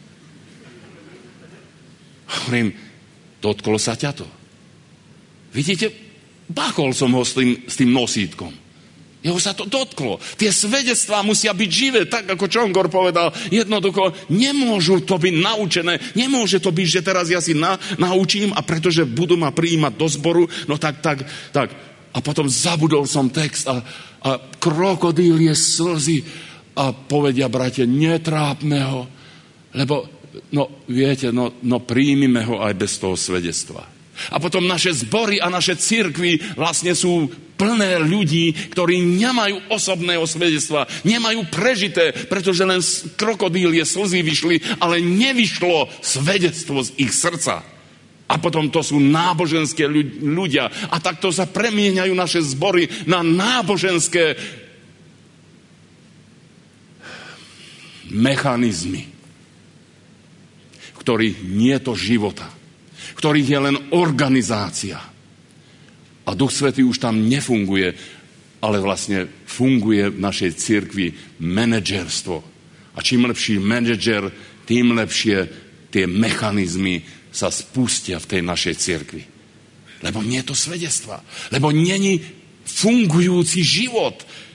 Hovorím: dotklo sa ťa to? Vidíte, bachol som ho s tým, s tým nosítkom. Jeho sa to dotklo. Tie svedectvá musia byť živé, tak ako Čongor povedal. Jednoducho, nemôžu to byť naučené. Nemôže to byť, že teraz ja si na, naučím a pretože budú ma prijímať do zboru, no tak, tak, tak. A potom zabudol som text a, a krokodílie slzy a povedia bratia: netrápme ho, lebo no viete, no, no príjmime ho aj bez toho svedectva. A potom naše zbory a naše cirkvi vlastne sú plné ľudí, ktorí nemajú osobného svedectva, nemajú prežité, pretože len krokodílie slzy vyšli, ale nevyšlo svedectvo z ich srdca. A potom to sú náboženské ľudia. A takto sa premieňajú naše zbory na náboženské mechanizmy, v ktorých nie je to života, v ktorých je len organizácia. A Duch Svätý už tam nefunguje, ale vlastne funguje v našej cirkvi manažerstvo. A čím lepší manažer, tým lepšie tie mechanizmy sa spustia v tej našej cirkvi. Lebo nie je to svedectva. Lebo není fungujúci život.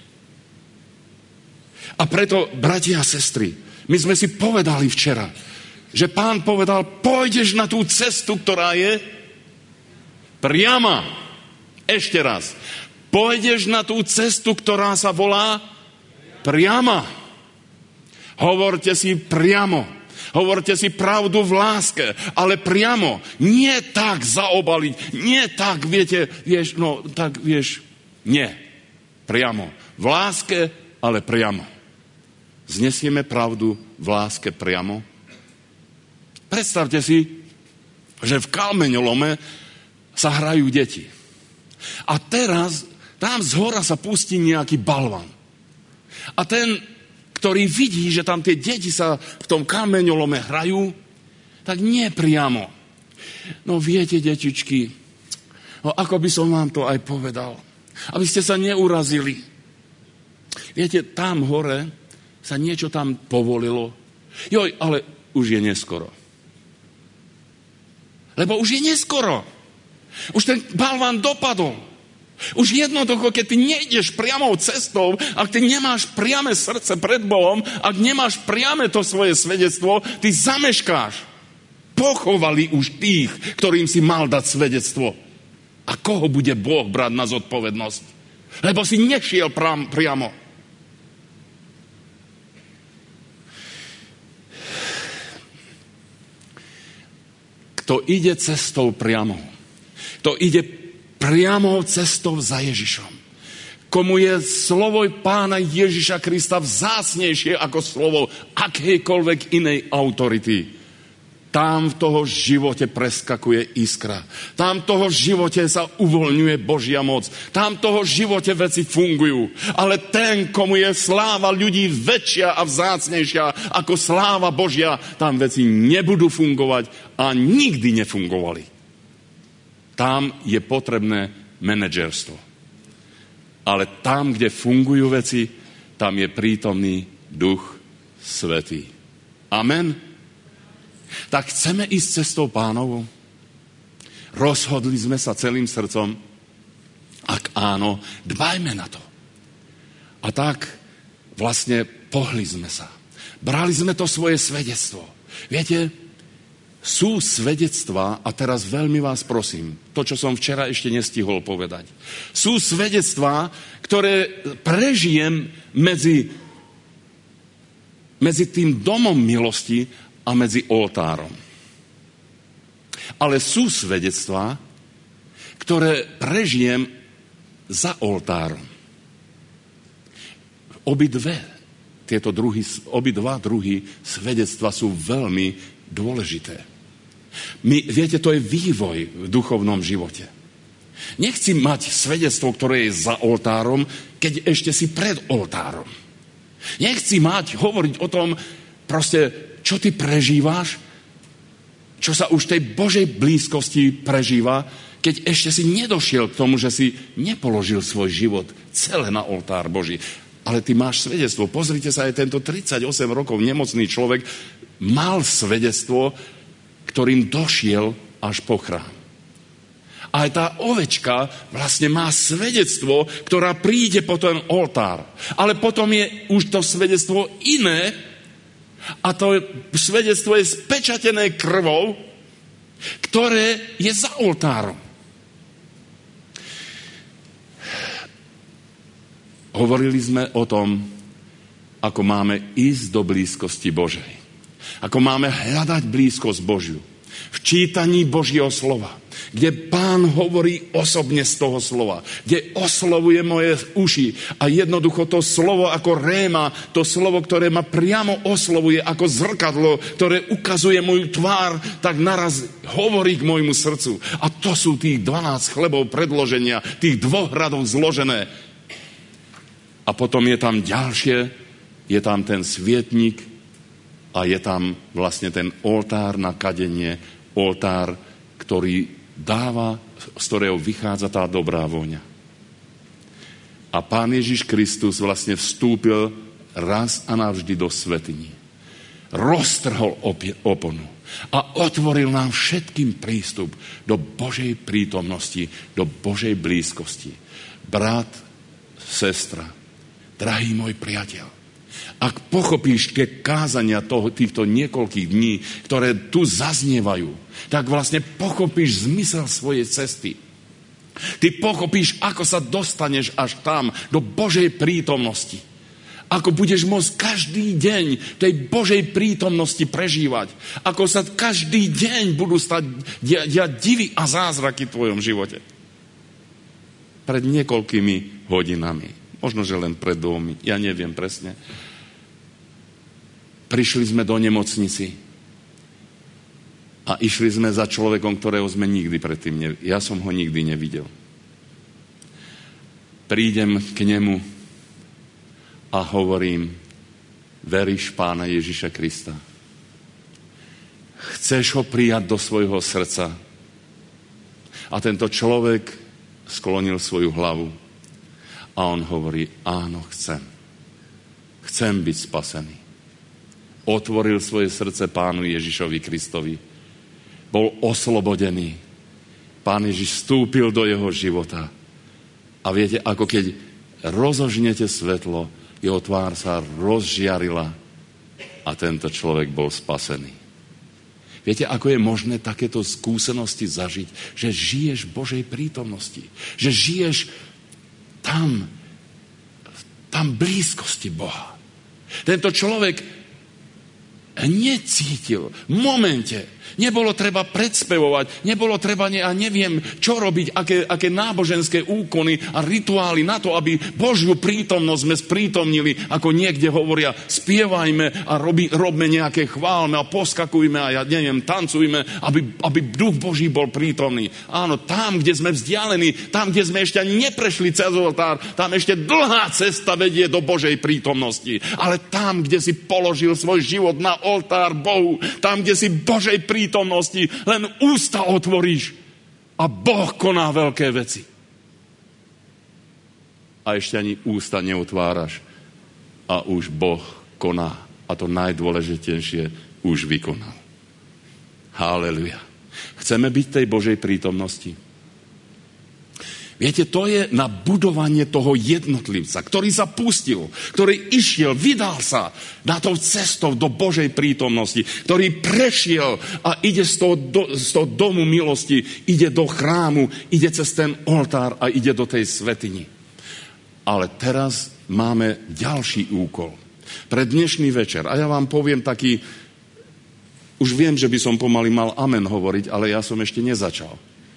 A preto, bratia a sestry, my sme si povedali včera, že Pán povedal: pôjdeš na tú cestu, ktorá je priama. Ešte raz. Pôjdeš na tú cestu, ktorá sa volá priama. Hovorte si priamo. Hovorte si pravdu v láske, ale priamo. Nie tak zaobaliť. Nie tak, viete, vieš, no, tak, vieš, nie. Priamo. V láske, ale priamo. Znesieme pravdu v láske priamo. Predstavte si, že v kameňolome sa hrajú deti. A teraz tam zhora sa pustí nejaký balvan. A ten, ktorý vidí, že tam tie deti sa v tom kameňolome hrajú, tak nie priamo. No viete, detičky, no ako by som vám to aj povedal, aby ste sa neurazili. Viete, tam hore sa niečo tam povolilo. Joj, ale už je neskoro. Lebo už je neskoro. Už ten balván dopadol. Už jednoducho, keď ty nejdeš priamou cestou, ak ty nemáš priame srdce pred Bohom, ak nemáš priame to svoje svedectvo, ty zameškáš. Pochovali už tých, ktorým si mal dať svedectvo. A koho bude Boh brať na zodpovednosť? Lebo si nešiel prám, priamo. Kto ide cestou priamou, kto ide priamou cestou za Ježišom, komu je slovo Pána Ježiša Krista vzácnejšie ako slovo akejkoľvek inej autority, tam v toho živote preskakuje iskra. Tam v toho živote sa uvoľňuje Božia moc. Tam v toho živote veci fungujú. Ale ten, komu je sláva ľudí väčšia a vzácnejšia ako sláva Božia, tam veci nebudú fungovať a nikdy nefungovali. Tam je potrebné manažerstvo. Ale tam, kde fungujú veci, tam je prítomný Duch Svätý. Amen. Tak chceme ísť cestou Pánovou? Rozhodli sme sa celým srdcom? Ak áno, dbajme na to. A tak vlastne pohli sme sa. Brali sme to svoje svedectvo. Viete, sú svedectvá, a teraz veľmi vás prosím, to, čo som včera ešte nestihol povedať. Sú svedectvá, ktoré prežijem medzi, medzi tým domom milosti a medzi oltárom. Ale sú svedectvá, ktoré prežijem za oltárom. Obidve tieto druhy, obidva druhy svedectva sú veľmi dôležité. My, viete, to je vývoj v duchovnom živote. Nechci mať svedectvo, ktoré je za oltárom, keď ešte si pred oltárom. Nechci mať, hovoriť o tom, proste, čo ty prežíváš, čo sa už tej Božej blízkosti prežíva, keď ešte si nedošiel k tomu, že si nepoložil svoj život celé na oltár Boží. Ale ty máš svedectvo. Pozrite sa, aj tento tridsaťosem rokov nemocný človek mal svedectvo, ktorým došiel až po chrám. A aj tá ovečka vlastne má svedectvo, ktorá príde po ten oltár. Ale potom je už to svedectvo iné, a to svedectvo je spečatené krvou, ktoré je za oltárom. Hovorili sme o tom, ako máme ísť do blízkosti Božej. Ako máme hľadať blízkosť Božiu. V čítaní Božieho slova, kde Pán hovorí osobne z toho slova, kde oslovuje moje uši a jednoducho to slovo ako réma, to slovo, ktoré ma priamo oslovuje ako zrkadlo, ktoré ukazuje moju tvár, tak naraz hovorí k môjmu srdcu. A to sú tých dvanásť chlebov predloženia, tých dvoch radov zložené. A potom je tam ďalšie, je tam ten svietnik a je tam vlastne ten oltár na kadenie, oltár, ktorý dáva, z ktorého vychádza tá dobrá vôňa. A Pán Ježiš Kristus vlastne vstúpil raz a navždy do svätyni. Roztrhol oponu a otvoril nám všetkým prístup do Božej prítomnosti, do Božej blízkosti. Brat, sestra, drahý môj priateľ, ak pochopíš tie kázania toho, týchto niekoľkých dní, ktoré tu zaznievajú, tak vlastne pochopíš zmysel svojej cesty. Ty pochopíš, ako sa dostaneš až tam, do Božej prítomnosti. Ako budeš môcť každý deň tej Božej prítomnosti prežívať. Ako sa každý deň budú stať diať divy a zázraky v tvojom živote. Pred niekoľkými hodinami, možno, že len pred dvomi, ja neviem presne, prišli sme do nemocnici a išli sme za človekom, ktorého sme nikdy predtým nevideli. Ja som ho nikdy nevidel. Prídem k nemu a hovorím, veríš Pána Ježiša Krista? Chceš ho prijať do svojho srdca? A tento človek sklonil svoju hlavu a on hovorí, áno, chcem. Chcem byť spasený. Otvoril svoje srdce Pánu Ježišovi Kristovi. Bol oslobodený. Pán Ježiš vstúpil do jeho života. A viete, ako keď rozožnete svetlo, jeho tvár sa rozžiarila a tento človek bol spasený. Viete, ako je možné takéto skúsenosti zažiť? Že žiješ v Božej prítomnosti. Že žiješ tam, tam blízkosti Boha. Tento človek necítil v momente. Nebolo treba predspevovať, nebolo treba, ne, a neviem, čo robiť, aké, aké náboženské úkony a rituály na to, aby Božiu prítomnosť sme sprítomnili, ako niekde hovoria, spievajme a robi, robme nejaké chválme a poskakujme a ja neviem, tancujme, aby, aby duch Boží bol prítomný. Áno, tam, kde sme vzdialení, tam, kde sme ešte neprešli cez oltár, tam ešte dlhá cesta vedie do Božej prítomnosti. Ale tam, kde si položil svoj život na oltár Bohu, tam, kde si Božej prítomnosti, len ústa otvoríš a Boh koná veľké veci. A ešte ani ústa neotváraš a už Boh koná. A to najdôležitejšie už vykonal. Haleluja. Chceme byť v tej Božej prítomnosti. Viete, to je na budovanie toho jednotlivca, ktorý sa pustil, ktorý išiel, vydal sa na tou cestou do Božej prítomnosti, ktorý prešiel a ide z toho, do, z toho domu milosti, ide do chrámu, ide cez ten oltár a ide do tej svätyni. Ale teraz máme ďalší úkol. Pre dnešný večer, a ja vám poviem taký, už viem, že by som pomaly mal amen hovoriť, ale ja som ešte nezačal.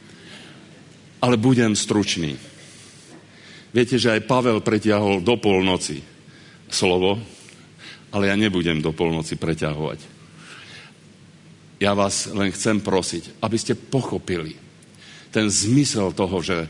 Ale budem stručný. Viete, že aj Pavel pretiahol do polnoci slovo, ale ja nebudem do polnoci preťahovať. Ja vás len chcem prosiť, aby ste pochopili ten zmysel toho, že,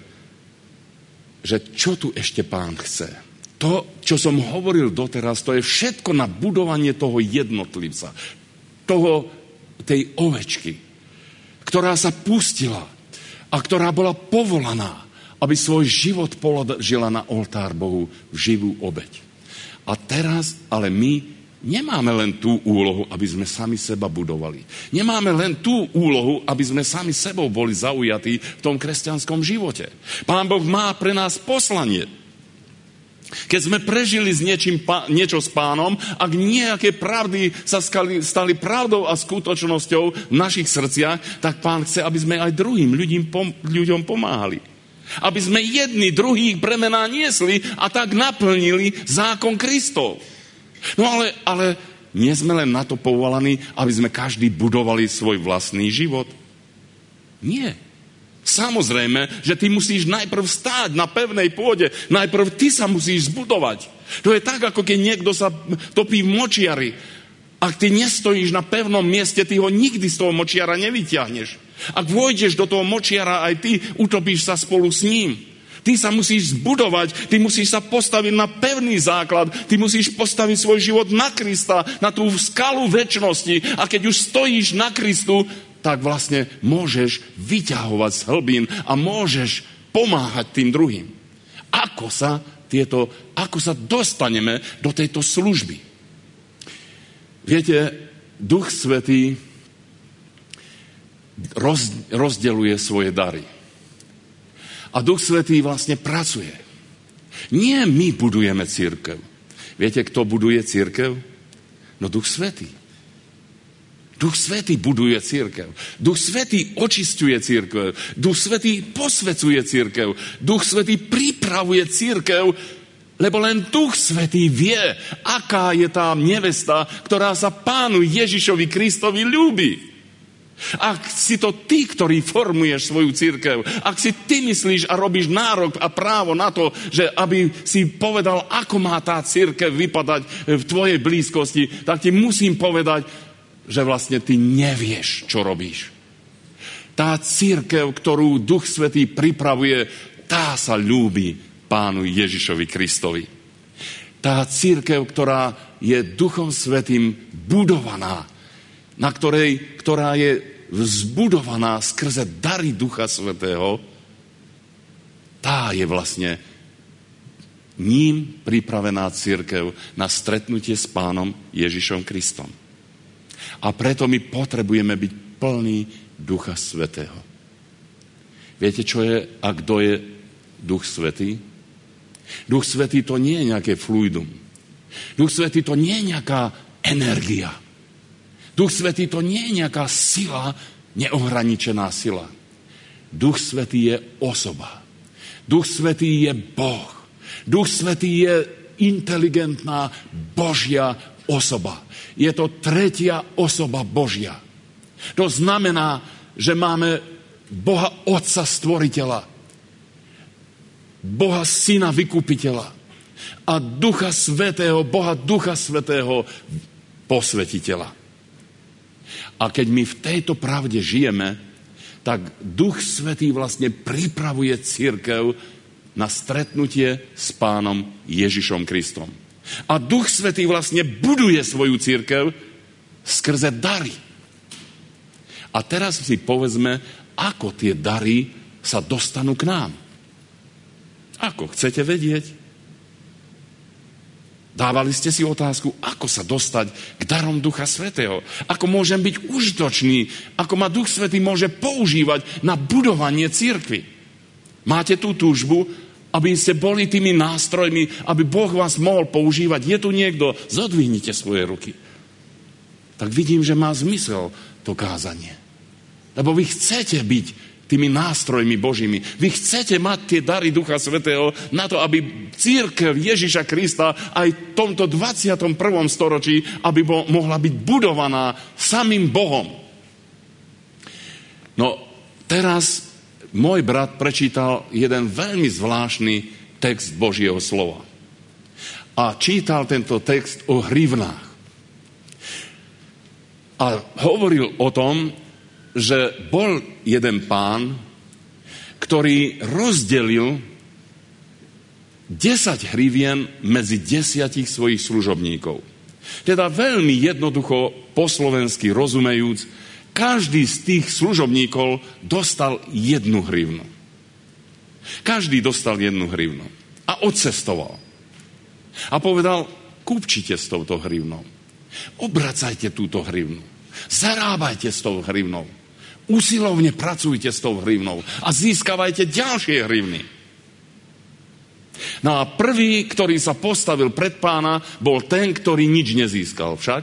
že čo tu ešte Pán chce. To, čo som hovoril doteraz, to je všetko na budovanie toho jednotlivca, toho, tej ovečky, ktorá sa pustila a ktorá bola povolaná, aby svoj život položila na oltár Bohu v živú obeť. A teraz ale my nemáme len tú úlohu, aby sme sami seba budovali. Nemáme len tú úlohu, aby sme sami sebou boli zaujatí v tom kresťanskom živote. Pán Boh má pre nás poslanie. Keď sme prežili s niečím, niečo s Pánom, ak nejaké pravdy sa stali, stali pravdou a skutočnosťou v našich srdciach, tak Pán chce, aby sme aj druhým ľuďom, ľuďom pomáhali. Aby sme jedni druhých bremená niesli a tak naplnili zákon Kristov. No ale, ale nie sme len na to povolaní, aby sme každý budovali svoj vlastný život. Nie. Samozrejme, že ty musíš najprv stáť na pevnej pôde. Najprv ty sa musíš zbudovať. To je tak, ako keď niekto sa topí v močiari. Ak ty nestojíš na pevnom mieste, ty ho nikdy z toho močiara nevyťahneš. Ak vôjdeš do toho močiara, aj ty utopíš sa spolu s ním. Ty sa musíš zbudovať, ty musíš sa postaviť na pevný základ, ty musíš postaviť svoj život na Krista, na tú skalu večnosti. A keď už stojíš na Kristu, tak vlastne môžeš vyťahovať z hlbín a môžeš pomáhať tým druhým. Ako sa, tieto, ako sa dostaneme do tejto služby? Viete, Duch Svätý roz, rozdeľuje svoje dary. A Duch Svätý vlastne pracuje. Nie my budujeme cirkev. Viete, kto buduje cirkev? No Duch Svätý. Duch Svätý buduje cirkev. Duch Svätý očisťuje cirkev. Duch Svätý posvecuje cirkev. Duch Svätý pripravuje cirkev, lebo len Duch Svätý vie, aká je tá nevesta, ktorá sa Pánu Ježišovi Kristovi ľúbi. Ak si to ty, ktorý formuješ svoju cirkev, ak si ty myslíš a robíš nárok a právo na to, že aby si povedal, ako má tá cirkev vypadať v tvojej blízkosti, tak ti musím povedať, že vlastne ty nevieš, čo robíš. Tá cirkev, ktorú Duch Svätý pripravuje, tá sa ľúbi Pánu Ježišovi Kristovi. Tá cirkev, ktorá je Duchom Svätým budovaná, na ktorej, ktorá je vzbudovaná skrze dary Ducha Svätého, tá je vlastne ním pripravená cirkev na stretnutie s Pánom Ježišom Kristom. A preto my potrebujeme byť plní Ducha Svätého. Viete, čo je a kto je Duch Svätý? Duch Svätý to nie je nejaké fluidum. Duch Svätý to nie je nejaká energia. Duch Svätý to nie je nejaká sila, neohraničená sila. Duch Svätý je osoba. Duch Svätý je Boh. Duch Svätý je inteligentná Božia osoba. Je to tretia osoba Božia. To znamená, že máme Boha Otca Stvoriteľa, Boha Syna Vykupiteľa a Ducha Svätého, Boha Ducha Svätého Posvetiteľa. A keď my v tejto pravde žijeme, tak Duch Svätý vlastne pripravuje cirkev na stretnutie s Pánom Ježišom Kristom. A Duch Svätý vlastne buduje svoju cirkev skrze dary. A teraz si povedzme, ako tie dary sa dostanú k nám. Ako? Chcete vedieť? Dávali ste si otázku, ako sa dostať k darom Ducha Svätého? Ako môžem byť užitočný? Ako ma Duch Svätý môže používať na budovanie cirkvi? Máte tú túžbu, aby ste boli tými nástrojmi, aby Boh vás mohol používať? Je tu niekto? Zodvihnite svoje ruky. Tak vidím, že má zmysel to kázanie. Lebo vy chcete byť tými nástrojmi Božími. Vy chcete mať tie dary Ducha Svätého na to, aby cirkev Ježiša Krista aj v tomto dvadsiatom prvom storočí, aby bo, mohla byť budovaná samým Bohom. No, teraz môj brat prečítal jeden veľmi zvláštny text Božieho slova. A čítal tento text o hrivnách. A hovoril o tom, že bol jeden pán, ktorý rozdelil desať hrivien medzi desiatich svojich služobníkov. Teda veľmi jednoducho, po slovensky rozumejúc, každý z tých služobníkov dostal jednu hrivnu. Každý dostal jednu hrivnu. A odcestoval. A povedal, kúpčite s touto hrivnou. Obracajte túto hrivnu. Zarábajte s tou hrivnou. Usilovne pracujte s tou hrivnou a získavajte ďalšie hrivny. No a prvý, ktorý sa postavil pred Pána, bol ten, ktorý nič nezískal. Však?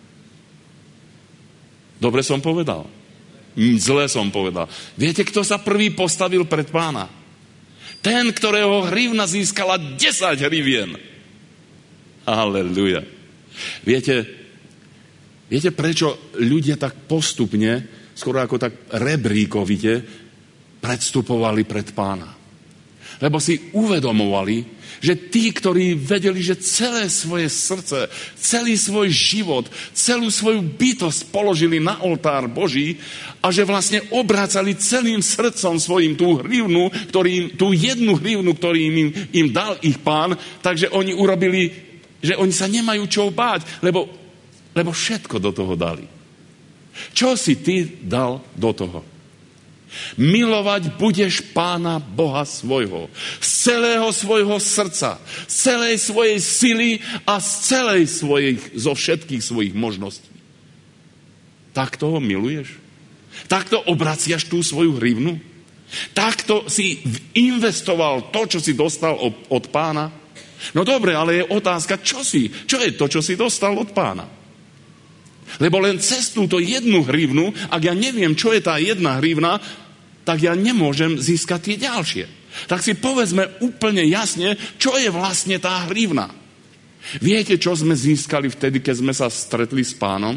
Dobre som povedal. Zle som povedal. Viete, kto sa prvý postavil pred Pána? Ten, ktorého hrivna získala desať hrivien. Halleluja. Viete, viete, prečo ľudia tak postupne, skoro ako tak rebríkovite, predstupovali pred Pána? Lebo si uvedomovali, že tí, ktorí vedeli, že celé svoje srdce, celý svoj život, celú svoju bytosť položili na oltár Boží a že vlastne obrácali celým srdcom svojim tú hrivnu, ktorý, tú jednu hrivnu, ktorý im, im dal ich Pán, takže oni urobili, že oni sa nemajú čo báť, lebo, lebo všetko do toho dali. Čo si ty dal do toho? Milovať budeš Pána Boha svojho, z celého svojho srdca, z celej svojej sily a z celej svojich, zo všetkých svojich možností. Takto ho miluješ? Takto obraciaš tú svoju hrivnu? Takto si investoval to, čo si dostal od Pána? No dobre, ale je otázka, čo si? Čo je to, čo si dostal od Pána? Lebo len cez túto jednu hrivnu, ak ja neviem, čo je tá jedna hrivna, tak ja nemôžem získať tie ďalšie. Tak si povedzme úplne jasne, čo je vlastne tá hrivna. Viete, čo sme získali vtedy, keď sme sa stretli s Pánom?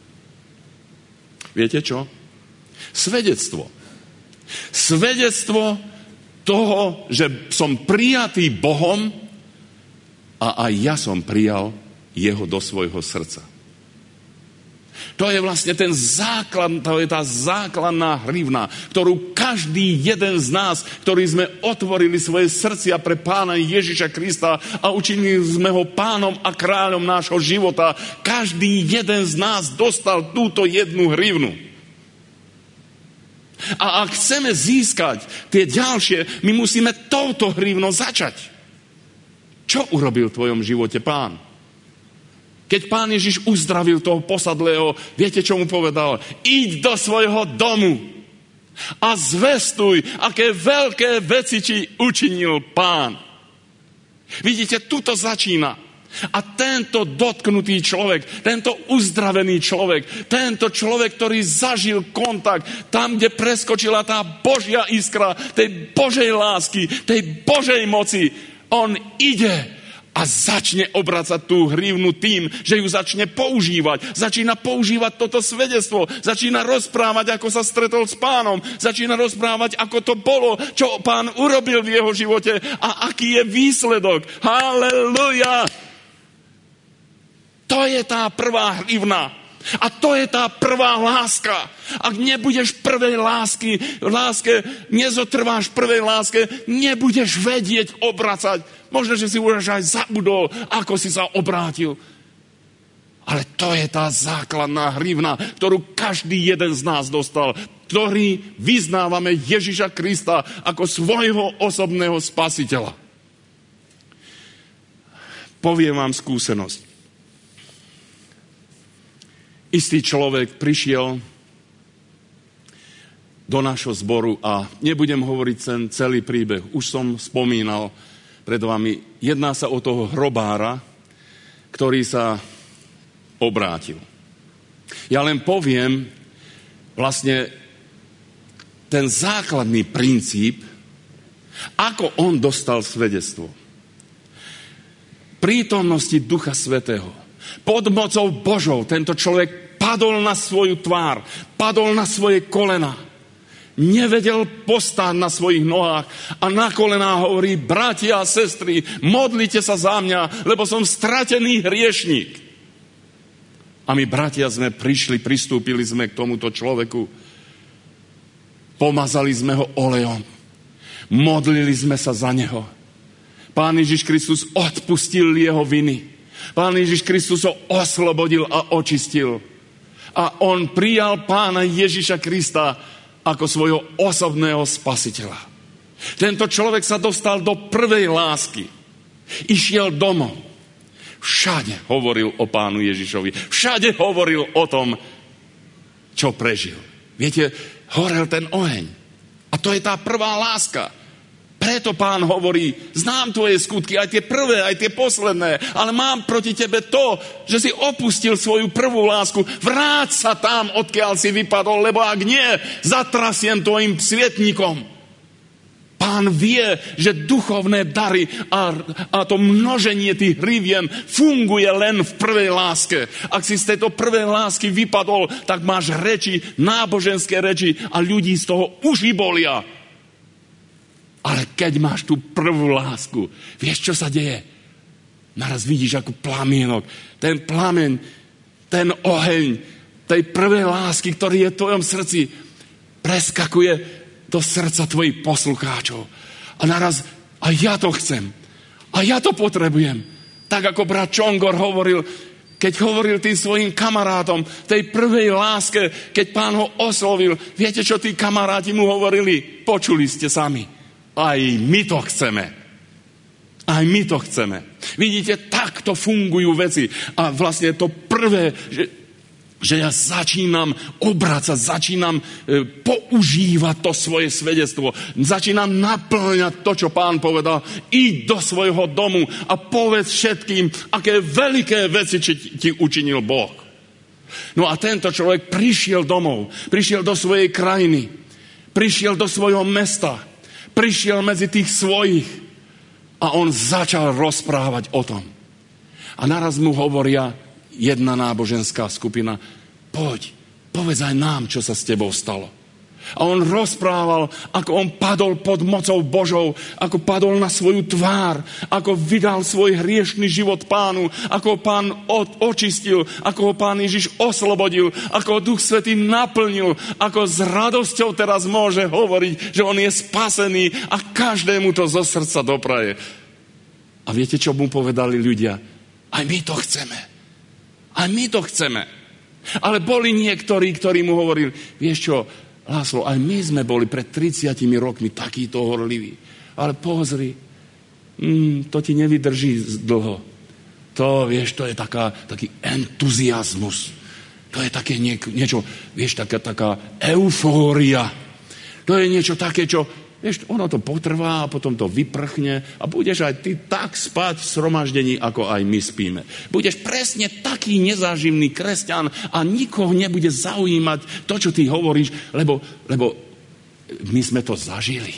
Viete čo? Svedectvo. Svedectvo toho, že som prijatý Bohom a aj ja som prijal jeho do svojho srdca. To je vlastne ten základ, to je tá základná hrivna, ktorú každý jeden z nás, ktorý sme otvorili svoje srdcia pre Pána Ježiša Krista a učinili sme ho pánom a kráľom nášho života, každý jeden z nás dostal túto jednu hrivnu. A ak chceme získať tie ďalšie, my musíme touto hrivnou začať. Čo urobil v tvojom živote Pán? Keď Pán Ježiš uzdravil toho posadlého, viete, čo mu povedal? Iď do svojho domu a zvestuj, aké veľké veci ti učinil Pán. Vidíte, tuto začína. A tento dotknutý človek, tento uzdravený človek, tento človek, ktorý zažil kontakt tam, kde preskočila tá Božia iskra, tej Božej lásky, tej Božej moci, on ide a začne obracať tú hrivnu tým, že ju začne používať. Začína používať toto svedectvo, začína rozprávať, ako sa stretol s Pánom, začína rozprávať, ako to bolo, čo Pán urobil v jeho živote a aký je výsledok. Halleluja! To je tá prvá hrivna. A to je tá prvá láska. Ak nebudeš prvej lásky, v láske, nezotrváš prvej láske, nebudeš vedieť obracať. Možno, že si už aj zabudol, ako si sa obrátil. Ale to je tá základná hrivna, ktorú každý jeden z nás dostal, ktorý vyznávame Ježiša Krista ako svojho osobného spasiteľa. Poviem vám skúsenosť. Istý človek prišiel do nášho zboru a nebudem hovoriť ten celý príbeh. Už som spomínal pred vami. Jedná sa o toho hrobára, ktorý sa obrátil. Ja len poviem vlastne ten základný princíp, ako on dostal svedectvo. Prítomnosti Ducha Svätého. Pod mocou Božou tento človek padol na svoju tvár, padol na svoje kolena. Nevedel postáť na svojich nohách a na kolená hovorí: bratia a sestry, modlite sa za mňa, lebo som stratený hriešník. A my, bratia, sme prišli, pristúpili sme k tomuto človeku, pomazali sme ho olejom, modlili sme sa za neho. Pán Ježiš Kristus odpustil jeho viny. Pán Ježiš Kristus ho oslobodil a očistil. A on prijal Pána Ježiša Krista ako svojho osobného spasiteľa. Tento človek sa dostal do prvej lásky. Išiel domov. Všade hovoril o Pánu Ježišovi. Všade hovoril o tom, čo prežil. Viete, horel ten oheň. A to je tá prvá láska. Preto Pán hovorí: znám tvoje skutky, aj tie prvé, aj tie posledné, ale mám proti tebe to, že si opustil svoju prvú lásku. Vráť sa tam, odkiaľ si vypadol, lebo ak nie, zatrasiem tvojim svietnikom. Pán vie, že duchovné dary a, a to množenie tých hrivien funguje len v prvej láske. Ak si z tejto prvej lásky vypadol, tak máš reči, náboženské reči a ľudí z toho uši bolia. Ale keď máš tú prvú lásku, vieš, čo sa deje? Naraz vidíš ako plamienok. Ten plameň, ten oheň tej prvej lásky, ktorý je v tvojom srdci, preskakuje do srdca tvojich poslucháčov. A naraz, a ja to chcem. A ja to potrebujem. Tak ako brat Čongor hovoril, keď hovoril tým svojim kamarátom tej prvej láske, keď Pán ho oslovil, viete, čo tí kamaráti mu hovorili? Počuli ste sami. Aj my to chceme. Aj my to chceme. Vidíte, takto fungujú veci. A vlastne to prvé, že, že ja začínam obracať, začínam e, používať to svoje svedectvo. Začínam naplňať to, čo Pán povedal. Iď do svojho domu a povedz všetkým, aké veľké veci ti, ti učinil Boh. No a tento človek prišiel domov, prišiel do svojej krajiny, prišiel do svojho mesta, prišiel medzi tých svojich a on začal rozprávať o tom. A naraz mu hovoria jedna náboženská skupina: poď, povedz aj nám, čo sa s tebou stalo. A on rozprával, ako on padol pod mocou Božou, ako padol na svoju tvár, ako vydal svoj hriešný život Pánu, ako ho Pán očistil, ako ho Pán Ježiš oslobodil, ako ho Duch Svätý naplnil, ako s radosťou teraz môže hovoriť, že on je spasený a každému to zo srdca dopraje. A viete, čo mu povedali ľudia? Aj my to chceme. Aj my to chceme. Ale boli niektorí, ktorí mu hovorili: vieš čo, Láslo, aj my sme boli pred tridsiatimi rokmi takýto horliví. Ale pozri, mm, to ti nevydrží dlho. To, vieš, to je taká, taký entuziasmus. To je také niek- niečo, vieš, taká, taká eufória. To je niečo také, čo vieš, ono to potrvá a potom to vyprchne a budeš aj ty tak spať v zhromaždení, ako aj my spíme. Budeš presne taký nezáživný kresťan a nikoho nebude zaujímať to, čo ty hovoríš, lebo, lebo my sme to zažili.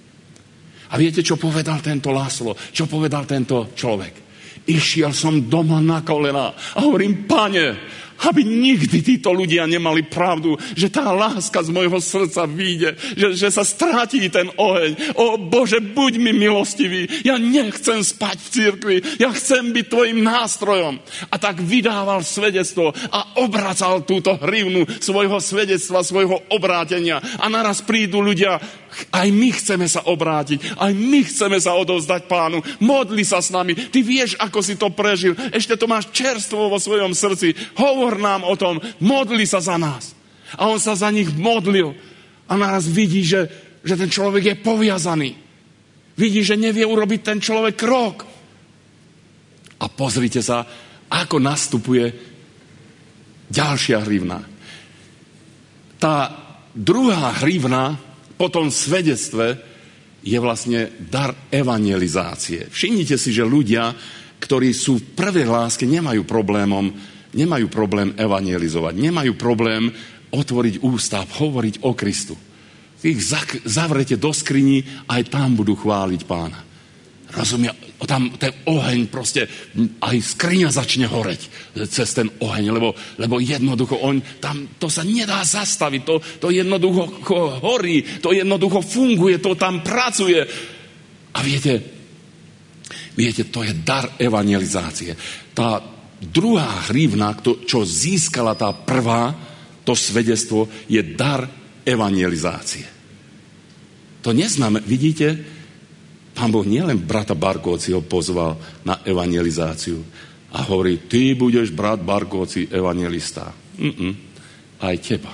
A viete, čo povedal tento Láslo? Čo povedal tento človek? Išiel som doma na kolená a hovorím, Pane, aby nikdy títo ľudia nemali pravdu, že tá láska z mojho srdca vyjde, že, že sa stratí ten oheň. O Bože, buď mi milostivý, ja nechcem spať v cirkvi, ja chcem byť tvojim nástrojom. A tak vydával svedectvo a obracal túto hrivnu svojho svedectva, svojho obrátenia. A naraz prídu ľudia, aj my chceme sa obrátiť, aj my chceme sa odovzdať Pánu. Modli sa s nami, ty vieš, ako si to prežil, ešte to máš čerstvo vo svojom srdci. Hovor nám o tom, modli sa za nás. A on sa za nich modlil a naraz vidí, že, že ten človek je poviazaný. Vidí, že nevie urobiť ten človek krok. A pozrite sa, ako nastupuje ďalšia hrivna. Tá druhá hrivna po tom svedectve je vlastne dar evangelizácie. Všimnite si, že ľudia, ktorí sú v prvej láske, nemajú problémom, nemajú problém evangelizovať, nemajú problém otvoriť ústa, hovoriť o Kristu. Vy ich zavrete do skrini, aj tam budú chváliť Pána. Rozumia? Tam ten oheň proste, aj skriňa začne horeť cez ten oheň, lebo, lebo jednoducho on, tam to sa nedá zastaviť, to, to jednoducho horí, to jednoducho funguje, to tam pracuje. A viete, viete, to je dar evangelizácie. Tá druhá hrivna, čo získala tá prvá, to svedectvo, je dar evangelizácie. To neznamená, vidíte, Pán Boh nielen brata Barkóciho pozval na evangelizáciu a hovorí, ty budeš brat Barkóci evangelista. Mm-mm, aj teba.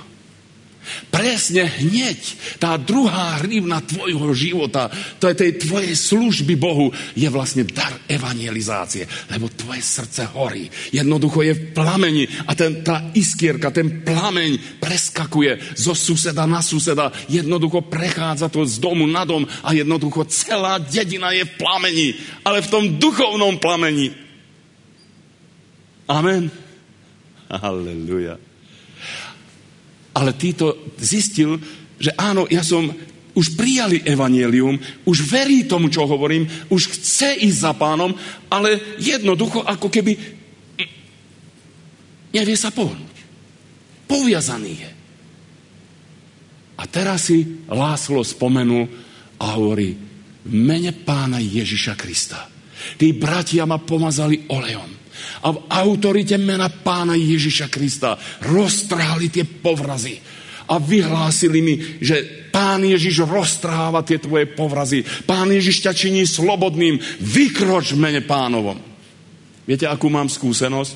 Presne hneď tá druhá hrivna tvojho života, to je tej tvojej služby Bohu, je vlastne dar evangelizácie, lebo tvoje srdce horí. Jednoducho je v plameni a ten, tá iskierka, ten plameň preskakuje zo suseda na suseda, jednoducho prechádza to z domu na dom a jednoducho celá dedina je v plameni, ale v tom duchovnom plameni. Amen. Halleluja. Ale títo zistil, že áno, ja som už prijali evanjelium, už verí tomu, čo hovorím, už chce ísť za Pánom, ale jednoducho ako keby nevie sa pohnúť. Poviazaný je. A teraz si Láslo spomenul a hovorí, v mene Pána Ježiša Krista. Tí bratia ma pomazali olejom. A v autorite mena Pána Ježiša Krista roztrhali tie povrazy a vyhlásili mi, že Pán Ježiš roztrháva tie tvoje povrazy. Pán Ježiš ťa činí slobodným. Vykroč v mene Pánovom. Viete, akú mám skúsenosť?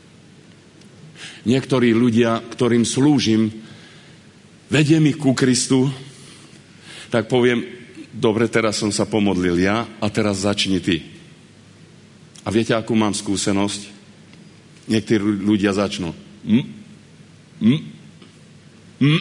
Niektorí ľudia, ktorým slúžim, vediem ich ku Kristu, tak poviem, dobre, teraz som sa pomodlil ja a teraz začni ty. A viete, akú mám skúsenosť? Niektorí ľudia začnú. Mm, mm, mm.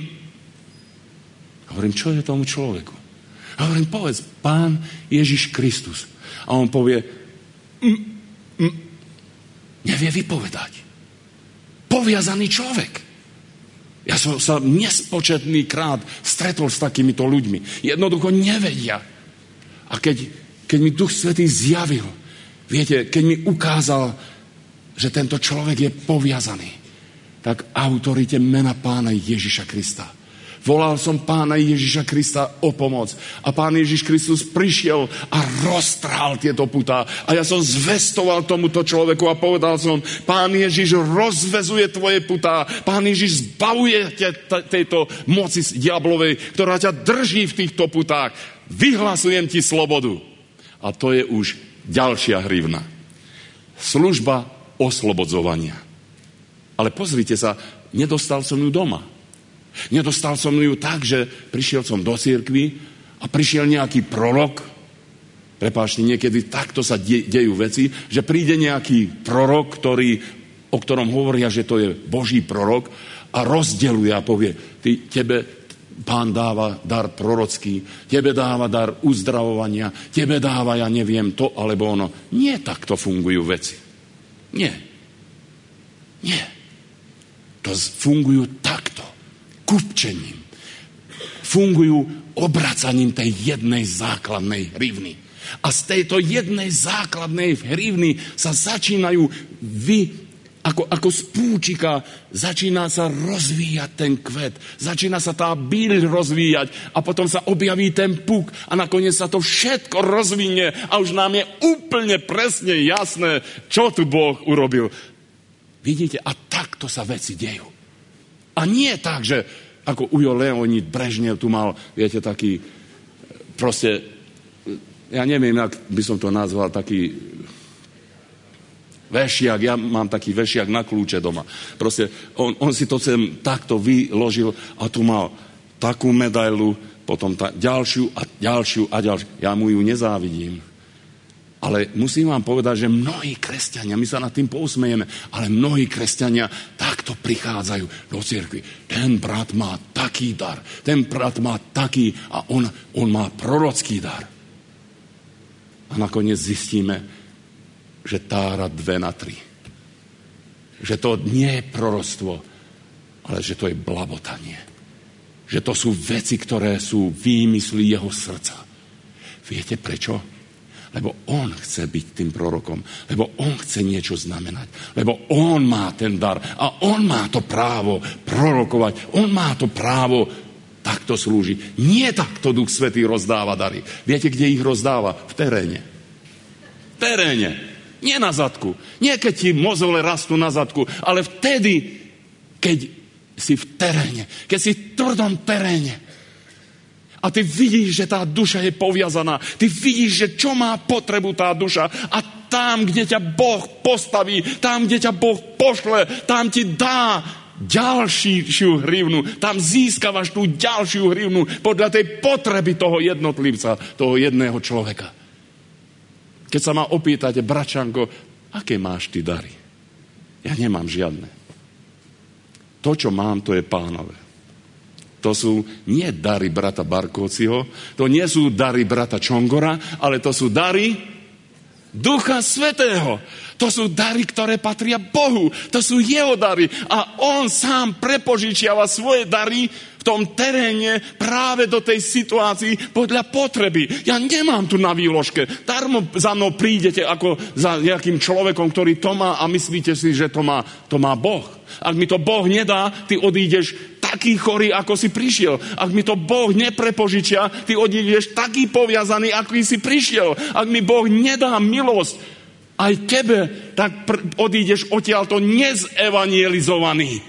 Hovorím, čo je tomu človeku? A hovorím, povedz, Pán Ježiš Kristus. A on povie, mm, mm. nevie vypovedať. Poviazaný človek. Ja som sa nespočetný krát stretol s takýmito ľuďmi. Jednoducho nevedia. A keď, keď mi Duch Svätý zjavil, viete, keď mi ukázal, že tento človek je poviazaný, tak autorite mena Pána Ježiša Krista. Volal som Pána Ježiša Krista o pomoc. A Pán Ježiš Kristus prišiel a roztrhal tieto putá. A ja som zvestoval tomuto človeku a povedal som, Pán Ježiš rozvezuje tvoje putá. Pán Ježiš zbavuje ťa tejto moci diablovej, ktorá ťa drží v týchto putách. Vyhlasujem ti slobodu. A to je už ďalšia hrivna. Služba oslobodzovania. Ale pozrite sa, nedostal som ju doma. Nedostal som ju tak, že prišiel som do cirkvi a prišiel nejaký prorok. Prepáčte, niekedy takto sa de- dejú veci, že príde nejaký prorok, ktorý, o ktorom hovoria, že to je Boží prorok a rozdeľuje a povie, ty, tebe Pán dáva dar prorocký, tebe dáva dar uzdravovania, tebe dáva, ja neviem, to alebo ono. Nie takto fungujú veci. Nie. Nie. To fungujú takto. Kupčením. Fungujú obracaním tej jednej základnej hrivny. A z tejto jednej základnej hrivny sa začínajú vy Ako, ako z púčika začína sa rozvíjať ten kvet. Začína sa tá bíľ rozvíjať a potom sa objaví ten puk a nakoniec sa to všetko rozvinie a už nám je úplne presne jasné, čo tu Boh urobil. Vidíte? A takto sa veci dejú. A nie tak, že ako Ujo Leonid Brežnev tu mal, viete, taký proste, ja neviem, jak by som to nazval, taký vešiak, ja mám taký vešiak na kľúče doma. Proste on, on si to sem takto vyložil a tu mal takú medailu, potom tá, ďalšiu a ďalšiu a ďalšiu. Ja mu ju nezávidím. Ale musím vám povedať, že mnohí kresťania, my sa nad tým pousmejeme, ale mnohí kresťania takto prichádzajú do cirkvi. Ten brat má taký dar, ten brat má taký a on, on má prorocký dar. A nakoniec zistíme, že tára dve na tri. Že to nie je proroctvo, ale že to je blabotanie. Že to sú veci, ktoré sú výmysly jeho srdca. Viete prečo? Lebo on chce byť tým prorokom. Lebo on chce niečo znamenať. Lebo on má ten dar. A on má to právo prorokovať. On má to právo takto slúžiť. Nie takto Duch Svätý rozdáva dary. Viete, kde ich rozdáva? V teréne. V teréne. Nie na zadku. Nie keď ti mozole rastú na zadku, ale vtedy, keď si v teréne, keď si v tvrdom teréne a ty vidíš, že tá duša je poviazaná, ty vidíš, že čo má potrebu tá duša a tam, kde ťa Boh postaví, tam, kde ťa Boh pošle, tam ti dá ďalšiu hrivnu, tam získavaš tú ďalšiu hrivnu podľa tej potreby toho jednotlivca, toho jedného človeka. Keď sa ma opýtate, bračanko, aké máš ty dary? Ja nemám žiadne. To, čo mám, to je Pánové. To sú nie dary brata Barkóciho, to nie sú dary brata Čongora, ale to sú dary Ducha Svätého. To sú dary, ktoré patria Bohu. To sú jeho dary. A on sám prepožičiava svoje dary v tom teréne práve do tej situácii podľa potreby. Ja nemám tu na výložke. Darmo za mnou prídete ako za nejakým človekom, ktorý to má a myslíte si, že to má, to má Boh. Ak mi to Boh nedá, ty odídeš taký chorý, ako si prišiel. Ak mi to Boh neprepožičia, ty odídeš taký poviazaný, ako si prišiel. Ak mi Boh nedá milosť, aj tebe, tak pr- odídeš odtiaľto nezevangelizovaný.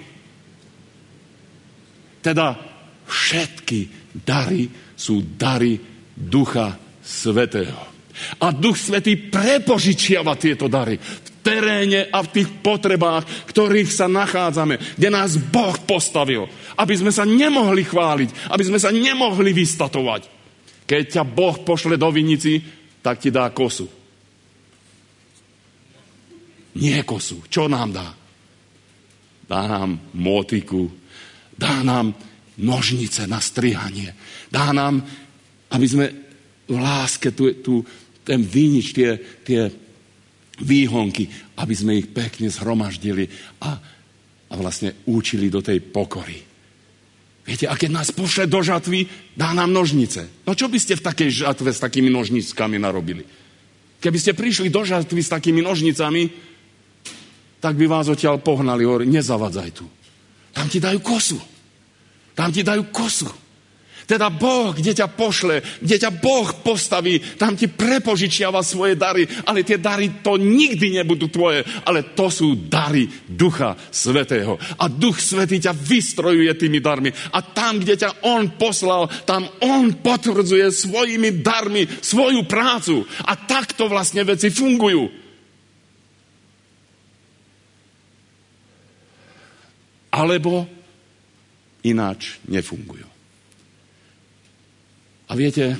Teda všetky dary sú dary Ducha Svätého. A Duch Svätý prepožičiava tieto dary v teréne a v tých potrebách, ktorých sa nachádzame, kde nás Boh postavil, aby sme sa nemohli chváliť, aby sme sa nemohli vystatovať. Keď ťa Boh pošle do vinici, tak ti dá kosu. Nie kosu. Čo nám dá? Dá nám motiku, dá nám nožnice na strihanie, dá nám, aby sme v láske tu, tu, ten vinič, tie, tie výhonky, aby sme ich pekne zhromaždili a, a vlastne učili do tej pokory. Viete, a keď nás pošle do žatvy, dá nám nožnice. No čo by ste v takej žatve s takými nožnickami narobili? Keby ste prišli do žatvy s takými nožnicami, tak by vás odtiaľ pohnali, hovorí, nezavadzaj tu. Tam ti dajú kosu. Tam ti dajú kosu. Teda Boh, kde ťa pošle, kde ťa Boh postaví, tam ti prepožičiava svoje dary, ale tie dary to nikdy nebudú tvoje, ale to sú dary Ducha Svätého. A Duch Svätý ťa vystrojuje tými darmi. A tam, kde ťa On poslal, tam On potvrdzuje svojimi darmi svoju prácu. A takto vlastne veci fungujú. Alebo ináč nefungujú. A viete,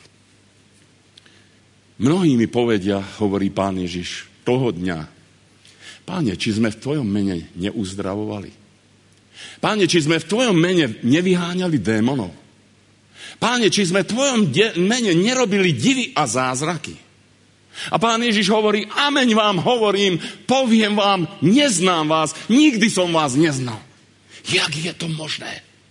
mnohí mi povedia, hovorí Pán Ježiš, toho dňa, Páne, či sme v tvojom mene neuzdravovali? Páne, či sme v tvojom mene nevyháňali démonov? Páne, či sme v tvojom de- mene nerobili divy a zázraky? A Pán Ježiš hovorí, ameň vám hovorím, poviem vám, neznám vás, nikdy som vás neznal. Jak je to možné?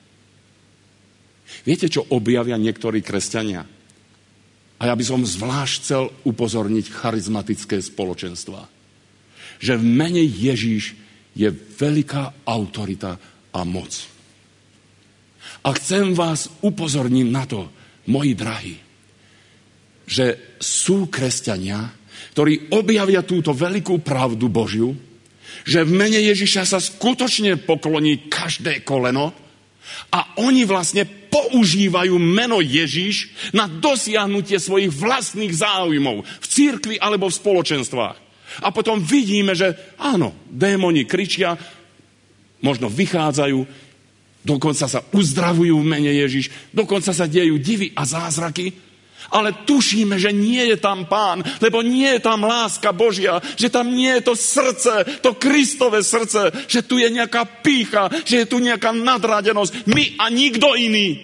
Viete, čo objavia niektorí kresťania? A ja by som zvlášť chcel upozorniť charizmatické spoločenstva. Že v mene Ježíš je veľká autorita a moc. A chcem vás upozorniť na to, moji drahí, že sú kresťania, ktorí objavia túto veľkú pravdu Božiu, že v mene Ježiša sa skutočne pokloní každé koleno a oni vlastne používajú meno Ježiš na dosiahnutie svojich vlastných záujmov v cirkvi alebo v spoločenstvách. A potom vidíme, že áno, démoni kričia, možno vychádzajú, dokonca sa uzdravujú v mene Ježiš, dokonca sa dejú divy a zázraky, ale tušíme, že nie je tam Pán, lebo nie je tam láska Božia, že tam nie je to srdce, to Kristové srdce, že tu je nejaká pýcha, že je tu nejaká nadradenosť, my a nikto iný.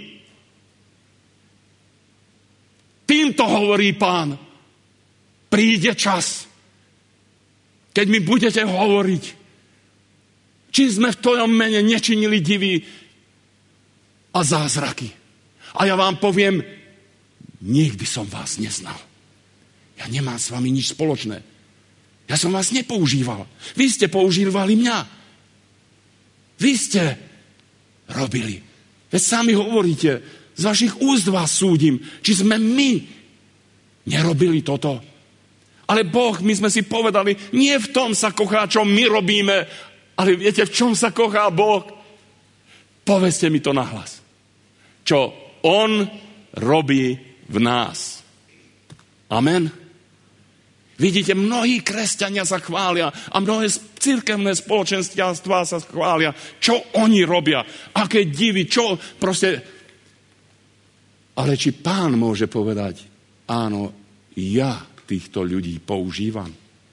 Týmto hovorí Pán, príde čas, keď mi budete hovoriť, či sme v tvojom mene nečinili divy a zázraky. A ja vám poviem, nikdy som vás neznal. Ja nemám s vami nič spoločné. Ja som vás nepoužíval. Vy ste používali mňa. Vy ste robili. Veď sami hovoríte, z vašich úst vás súdim, či sme my nerobili toto. Ale Boh, my sme si povedali, nie v tom sa kochá, čo my robíme, ale viete, v čom sa kochá Boh? Povedzte mi to nahlas. Čo On robí v nás. Amen. Vidíte, mnohí kresťania sa chvália a mnohé cirkevné spoločenstvá sa chvália, čo oni robia, aké divy, čo proste. Ale či Pán môže povedať, áno, ja týchto ľudí používam.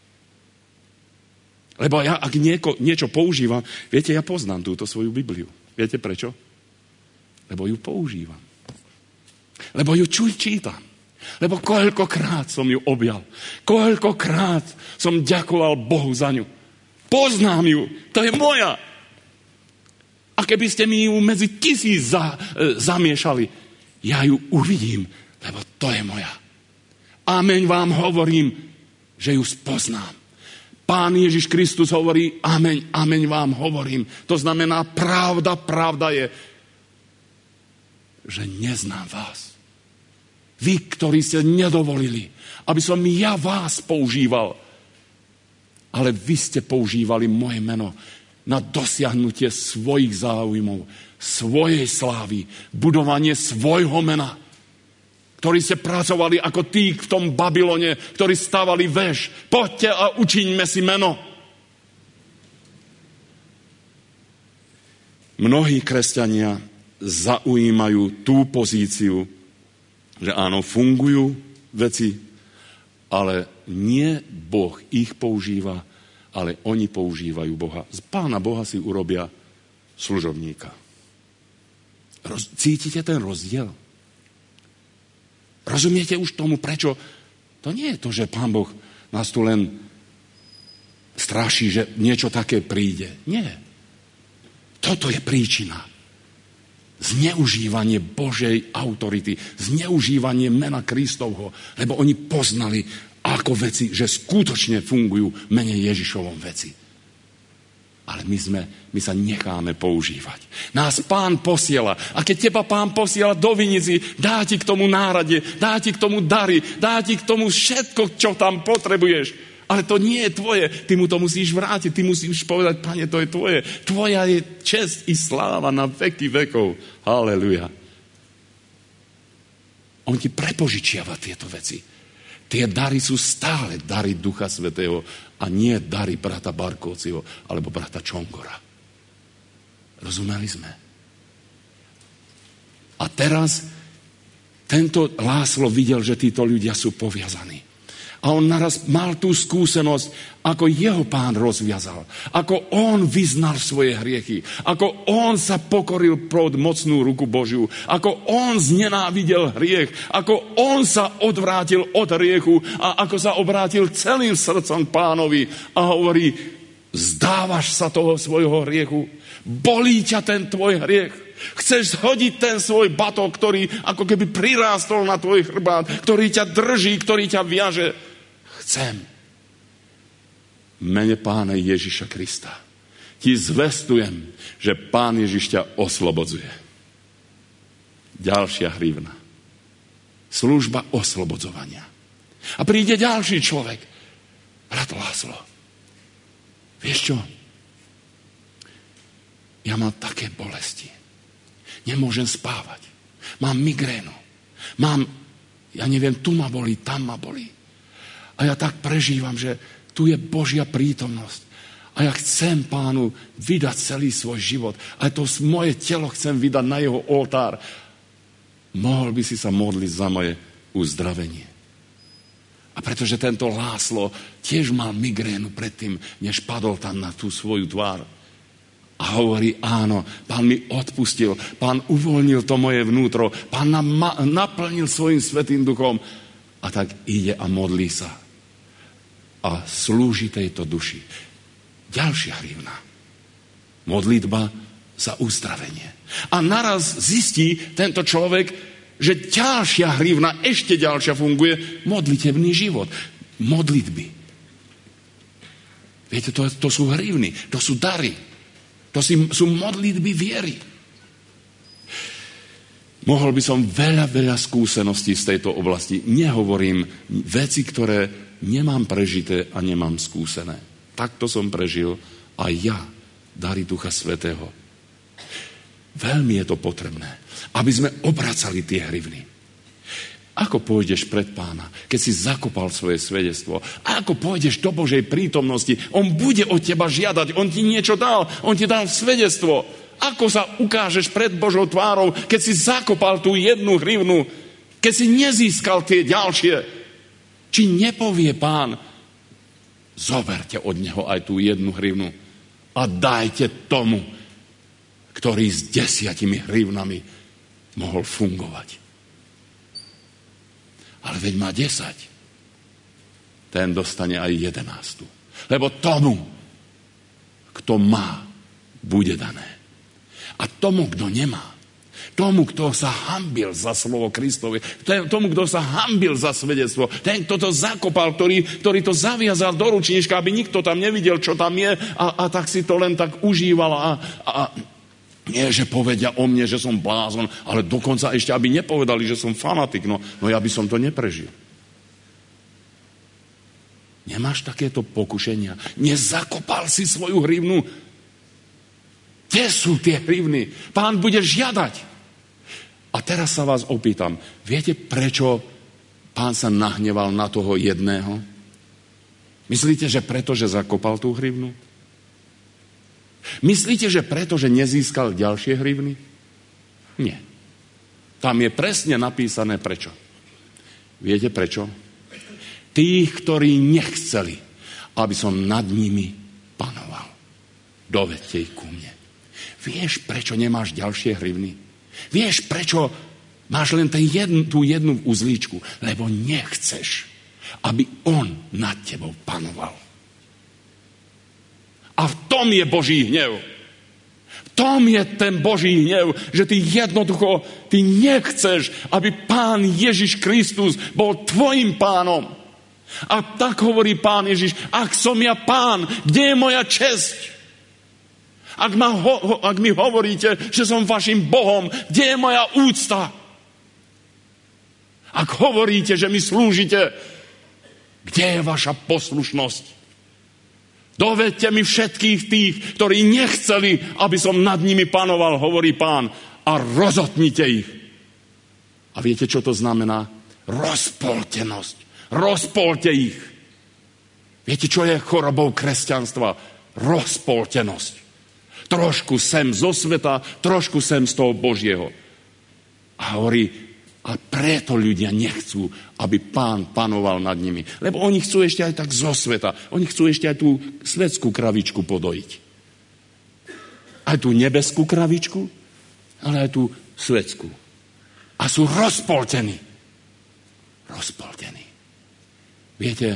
Lebo ja, ak nieko, niečo používam, viete, ja poznám túto svoju Bibliu. Viete prečo? Lebo ju používam. Lebo ju čítam. Lebo koľkokrát som ju objal. Koľkokrát som ďakoval Bohu za ňu. Poznám ju. To je moja. A keby ste mi ju medzi tisíc za, e, zamiešali, ja ju uvidím, lebo to je moja. Ameň vám hovorím, že ju spoznám. Pán Ježiš Kristus hovorí, ameň, ameň vám hovorím. To znamená, pravda, pravda je, že neznám vás. Vy, ktorí ste nedovolili, aby som ja vás používal, ale vy ste používali moje meno na dosiahnutie svojich záujmov, svojej slávy, budovanie svojho mena, ktorí ste pracovali ako tí v tom Babylone, ktorí stavali väž. Poďte a učiňme si meno. Mnohí kresťania zaujímajú tú pozíciu, že áno, fungujú veci, ale nie Boh ich používa, ale oni používajú Boha. Z Pána Boha si urobia služobníka. Roz, cítite ten rozdiel? Rozumiete už tomu, prečo? To nie je to, že Pán Boh nás tu len straší, že niečo také príde. Nie. Toto je príčina. Zneužívanie Božej autority, zneužívanie mena Kristovho, lebo oni poznali ako veci, že skutočne fungujú v mene Ježišovom veci. Ale my, sme, my sa necháme používať. Nás Pán posiela. A keď teba Pán posiela do vinici, dá ti k tomu nárade, dá ti k tomu dary, dá ti k tomu všetko, čo tam potrebuješ. Ale to nie je tvoje. Ty mu to musíš vrátiť. Ty musíš povedať, Pane, to je tvoje. Tvoja je česť i sláva na veky vekov. Halelujá. On ti prepožičiava tieto veci. Tie dary sú stále dary Ducha Svätého a nie dary brata Barkovciho alebo brata Čongora. Rozumeli sme? A teraz tento Láslo videl, že títo ľudia sú poviazaní. A on naraz mal tú skúsenosť, ako jeho Pán rozviazal. Ako on vyznal svoje hriechy. Ako on sa pokoril pod mocnú ruku Božiu. Ako on znenávidel hriech. Ako on sa odvrátil od hriechu a ako sa obrátil celým srdcom Pánovi a hovorí, zdávaš sa toho svojho hriechu? Bolí ťa ten tvoj hriech? Chceš zhodiť ten svoj batok, ktorý ako keby prirástol na tvoj chrbát, ktorý ťa drží, ktorý ťa viaže? Chcem. V mene Pána Ježiša Krista ti zvestujem, že Pán Ježiš ťa oslobodzuje. Ďalšia hrivna. Služba oslobodzovania. A príde ďalší človek. Brat Láslo. Vieš čo? Ja mám také bolesti. Nemôžem spávať. Mám migrénu. Mám, ja neviem, tu ma bolí, tam ma bolí. A ja tak prežívam, že tu je Božia prítomnosť. A ja chcem Pánu vydať celý svoj život. A to moje telo chcem vydať na jeho oltár. Mohol by si sa modliť za moje uzdravenie. A pretože tento Láslo tiež mal migrénu predtým, než padol tam na tú svoju tvár. A hovorí, áno, Pán mi odpustil, Pán uvoľnil to moje vnútro, Pán nám ma- naplnil svojim svätým duchom. A tak ide a modlí sa. A slúži tejto duši. Ďalšia hrivna. Modlitba za uzdravenie. A naraz zistí tento človek, že ďalšia hrivna, ešte ďalšia funguje, modlitebný život. Modlitby. Viete, to, to sú hrivny, to sú dary. To sú modlitby viery. Mohol by som veľa, veľa skúseností z tejto oblasti. Nehovorím veci, ktoré nemám prežité a nemám skúsené. Takto som prežil a ja, dary Ducha Svätého. Veľmi je to potrebné, aby sme obracali tie hrivny. Ako pôjdeš pred Pána, keď si zakopal svoje svedectvo? Ako pôjdeš do Božej prítomnosti? On bude od teba žiadať, on ti niečo dal, on ti dal svedectvo. Ako sa ukážeš pred Božou tvárou, keď si zakopal tú jednu hrivnu, keď si nezískal tie ďalšie? Či nepovie Pán, zoberte od neho aj tú jednu hrivnu a dajte tomu, ktorý s desiatimi hrivnami mohol fungovať. Ale veď má desať. Ten dostane aj jedenástu. Lebo tomu, kto má, bude dané. A tomu, kto nemá, tomu, kto sa hanbil za slovo Kristovi, tomu, kto sa hanbil za svedectvo, ten, kto to zakopal, ktorý, ktorý to zaviazal do ručníčka, aby nikto tam nevidel, čo tam je a, a tak si to len tak užíval a, a nie, že povedia o mne, že som blázon, ale dokonca ešte, aby nepovedali, že som fanatik, no, no ja by som to neprežil. Nemáš takéto pokušenia? Nezakopal si svoju hrivnu? Kde sú tie hrivny? Pán bude žiadať. A teraz sa vás opýtam, viete, prečo Pán sa nahneval na toho jedného? Myslíte, že preto, že zakopal tú hrivnu? Myslíte, že preto, že nezískal ďalšie hrivny? Nie. Tam je presne napísané prečo. Viete prečo? Tých, ktorí nechceli, aby som nad nimi panoval. Dovedte ich ku mne. Vieš, prečo nemáš ďalšie hrivny? Vieš, prečo máš len jednu, tú jednu uzlíčku? Lebo nechceš, aby on nad tebou panoval. A v tom je Boží hnev. V tom je ten Boží hnev, že ty jednoducho, ty nechceš, aby Pán Ježiš Kristus bol tvojim pánom. A tak hovorí Pán Ježiš, ak som ja Pán, kde je moja česť? Ak, ma ho, ak mi hovoríte, že som vašim Bohom, kde je moja úcta? Ak hovoríte, že mi slúžite, kde je vaša poslušnosť? Dovedte mi všetkých tých, ktorí nechceli, aby som nad nimi panoval, hovorí Pán, a rozotnite ich. A viete, čo to znamená? Rozpoltenosť. Rozpolte ich. Viete, čo je chorobou kresťanstva? Rozpoltenosť. Trošku sem zo sveta, trošku sem z toho Božieho. A hovorí, A preto ľudia nechcú, aby Pán panoval nad nimi. Lebo oni chcú ešte aj tak zo sveta. Oni chcú ešte aj tú svetskú kravičku podojiť. Aj tú nebeskú kravičku, ale aj tú svetskú. A sú rozpoltení. Rozpoltení. Viete,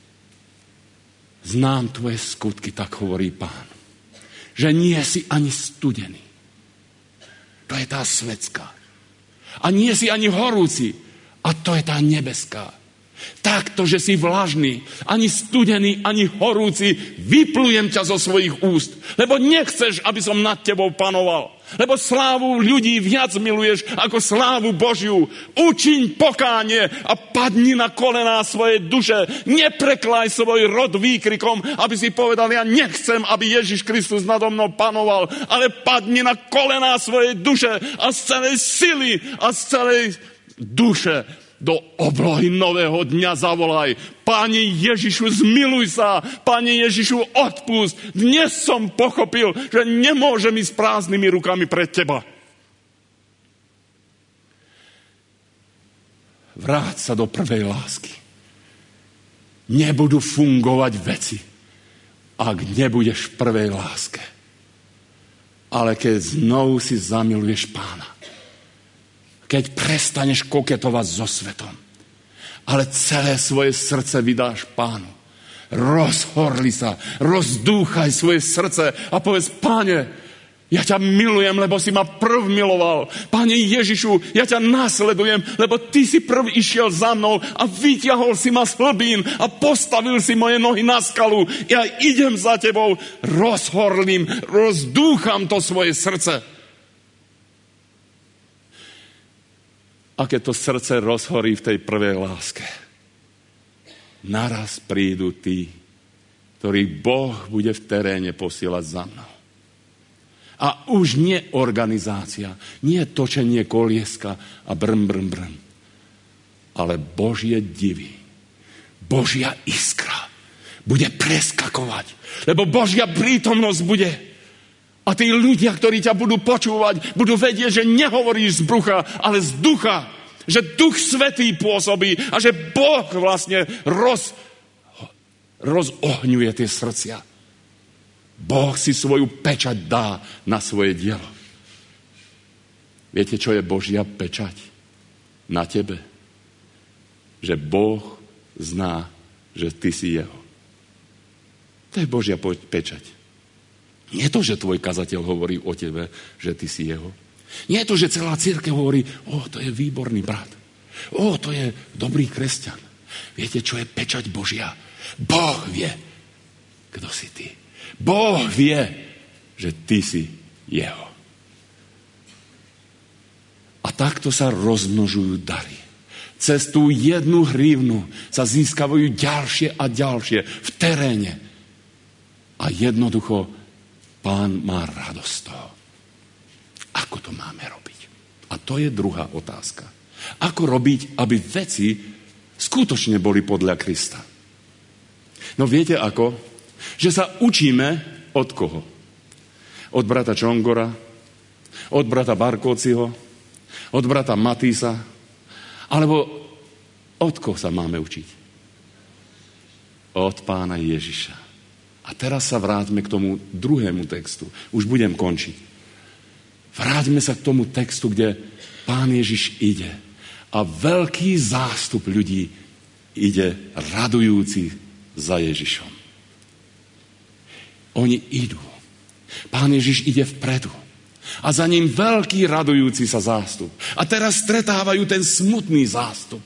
znám tvoje skutky, tak hovorí Pán. Že nie si ani studený. To je tá svetská. A nie si ani horúci. A to je tá nebeská. Takto, že si vlažný, ani studený, ani horúci, vyplujem ťa zo svojich úst. Lebo nechceš, aby som nad tebou panoval. Lebo slávu ľudí viac miluješ ako slávu Božiu. Učiň pokánie a padni na kolená svojej duše. Nepreklaj svoj rod výkrikom, aby si povedal, ja nechcem, aby Ježiš Kristus nado mnou panoval, ale padni na kolená svojej duše a z celej sily a z celej duše do oblohy nového dňa zavolaj. Páni Ježišu, zmiluj sa. Páni Ježišu, odpusť. Dnes som pochopil, že nemôžem ísť prázdnymi rukami pred teba. Vráť sa do prvej lásky. Nebudú fungovať veci, ak nebudeš v prvej láske. Ale keď znovu si zamiluješ Pána, keď prestaneš koketovať so svetom, ale celé svoje srdce vydáš Pánu. Rozhorli sa, rozdúchaj svoje srdce a povedz, Páne, ja ťa milujem, lebo si ma prv miloval. Páne Ježišu, ja ťa nasledujem, lebo ty si prv išiel za mnou a vyťahol si ma z hlbín a postavil si moje nohy na skalu. Ja idem za tebou, rozhorlím, rozdúcham to svoje srdce. A keď to srdce rozhorí v tej prvej láske, naraz prídu tí, ktorých Boh bude v teréne posielať za mnou. A už nie organizácia, nie točenie kolieska a brm, brm, brm, ale Božie divy, Božia iskra bude preskakovať, lebo Božia prítomnosť bude. A tí ľudia, ktorí ťa budú počúvať, budú vedieť, že nehovoríš z brucha, ale z ducha. Že Duch Svätý pôsobí a že Boh vlastne roz, rozohňuje tie srdcia. Boh si svoju pečať dá na svoje dielo. Viete, čo je Božia pečať na tebe? Že Boh zná, že ty si jeho. To je Božia pečať. Nie to, že tvoj kazateľ hovorí o tebe, že ty si jeho. Nie to, že celá cirkev hovorí, o, to je výborný brat. O, to je dobrý kresťan. Viete, čo je pečať Božia? Boh vie, kto si ty. Boh vie, že ty si jeho. A takto sa rozmnožujú dary. Cez tú jednu hrivnu sa získavajú ďalšie a ďalšie v teréne. A jednoducho Pán má radosť z toho. Ako to máme robiť? A to je druhá otázka. Ako robiť, aby veci skutočne boli podľa Krista? No viete ako? Že sa učíme od koho? Od brata Čongora, od brata Barkóciho, od brata Matísa, alebo od koho sa máme učiť? Od Pána Ježiša. A teraz sa vráťme k tomu druhému textu. Už budem končiť. Vráťme sa k tomu textu, kde Pán Ježiš ide a veľký zástup ľudí ide radujúci za Ježišom. Oni idú. Pán Ježiš ide vpredu. A za ním veľký radujúci sa zástup. A teraz stretávajú ten smutný zástup.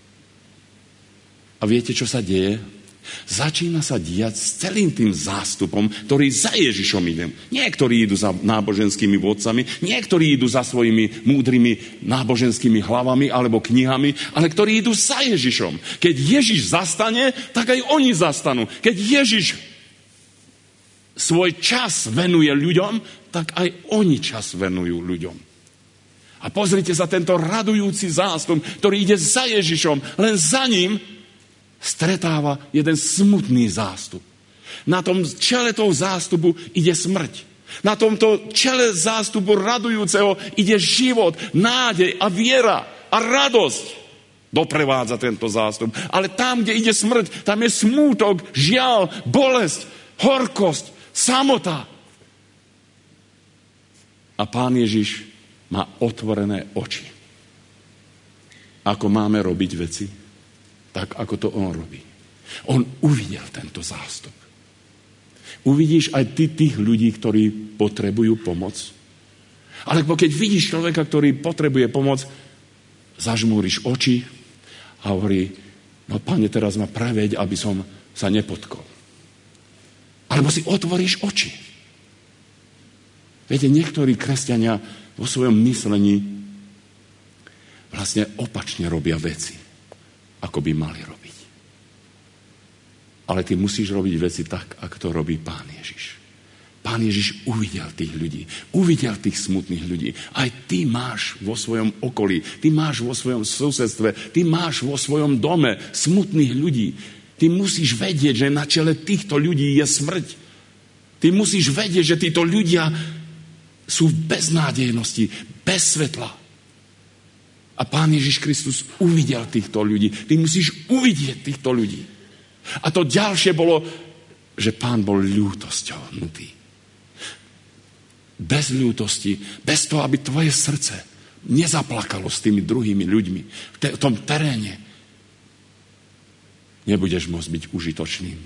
A viete, čo sa deje? Začína sa diať s celým tým zástupom, ktorý za Ježišom ide. Niektorí idú za náboženskými vodcami, niektorí idú za svojimi múdrymi náboženskými hlavami alebo knihami, ale ktorí idú za Ježišom. Keď Ježiš zastane, tak aj oni zastanú. Keď Ježiš svoj čas venuje ľuďom, tak aj oni čas venujú ľuďom. A pozrite sa, tento radujúci zástup, ktorý ide za Ježišom, len za ním stretáva jeden smutný zástup. Na tom čele toho zástupu ide smrť. Na tomto čele zástupu radujúceho ide život, nádej a viera. a radosť doprevádza tento zástup. Ale tam, kde ide smrť, tam je smútok, žiaľ, bolesť, horkosť, samota. A Pán Ježiš má otvorené oči. Ako máme robiť veci, tak ako to on robí. On uvidel tento zástup. Uvidíš aj ty tých ľudí, ktorí potrebujú pomoc. Alebo keď vidíš človeka, ktorý potrebuje pomoc, zažmúriš oči a hovorí, no Pane, teraz ma preveď, aby som sa nepotkol. Alebo si otvoríš oči. Viete, niektorí kresťania vo svojom myslení vlastne opačne robia veci, ako by mali robiť. Ale ty musíš robiť veci tak, ako to robí Pán Ježiš. Pán Ježiš uvidel tých ľudí, uvidel tých smutných ľudí. Aj ty máš vo svojom okolí, ty máš vo svojom susedstve, ty máš vo svojom dome smutných ľudí. Ty musíš vedieť, že na čele týchto ľudí je smrť. Ty musíš vedieť, že títo ľudia sú v beznádejnosti, bez svetla. A Pán Ježiš Kristus uvidel týchto ľudí. Ty musíš uvidieť týchto ľudí. A to ďalšie bolo, že Pán bol ľútosťou hnutý. Bez ľútosti, bez toho, aby tvoje srdce nezaplakalo s tými druhými ľuďmi v, te, v tom teréne, nebudeš môcť byť užitočným.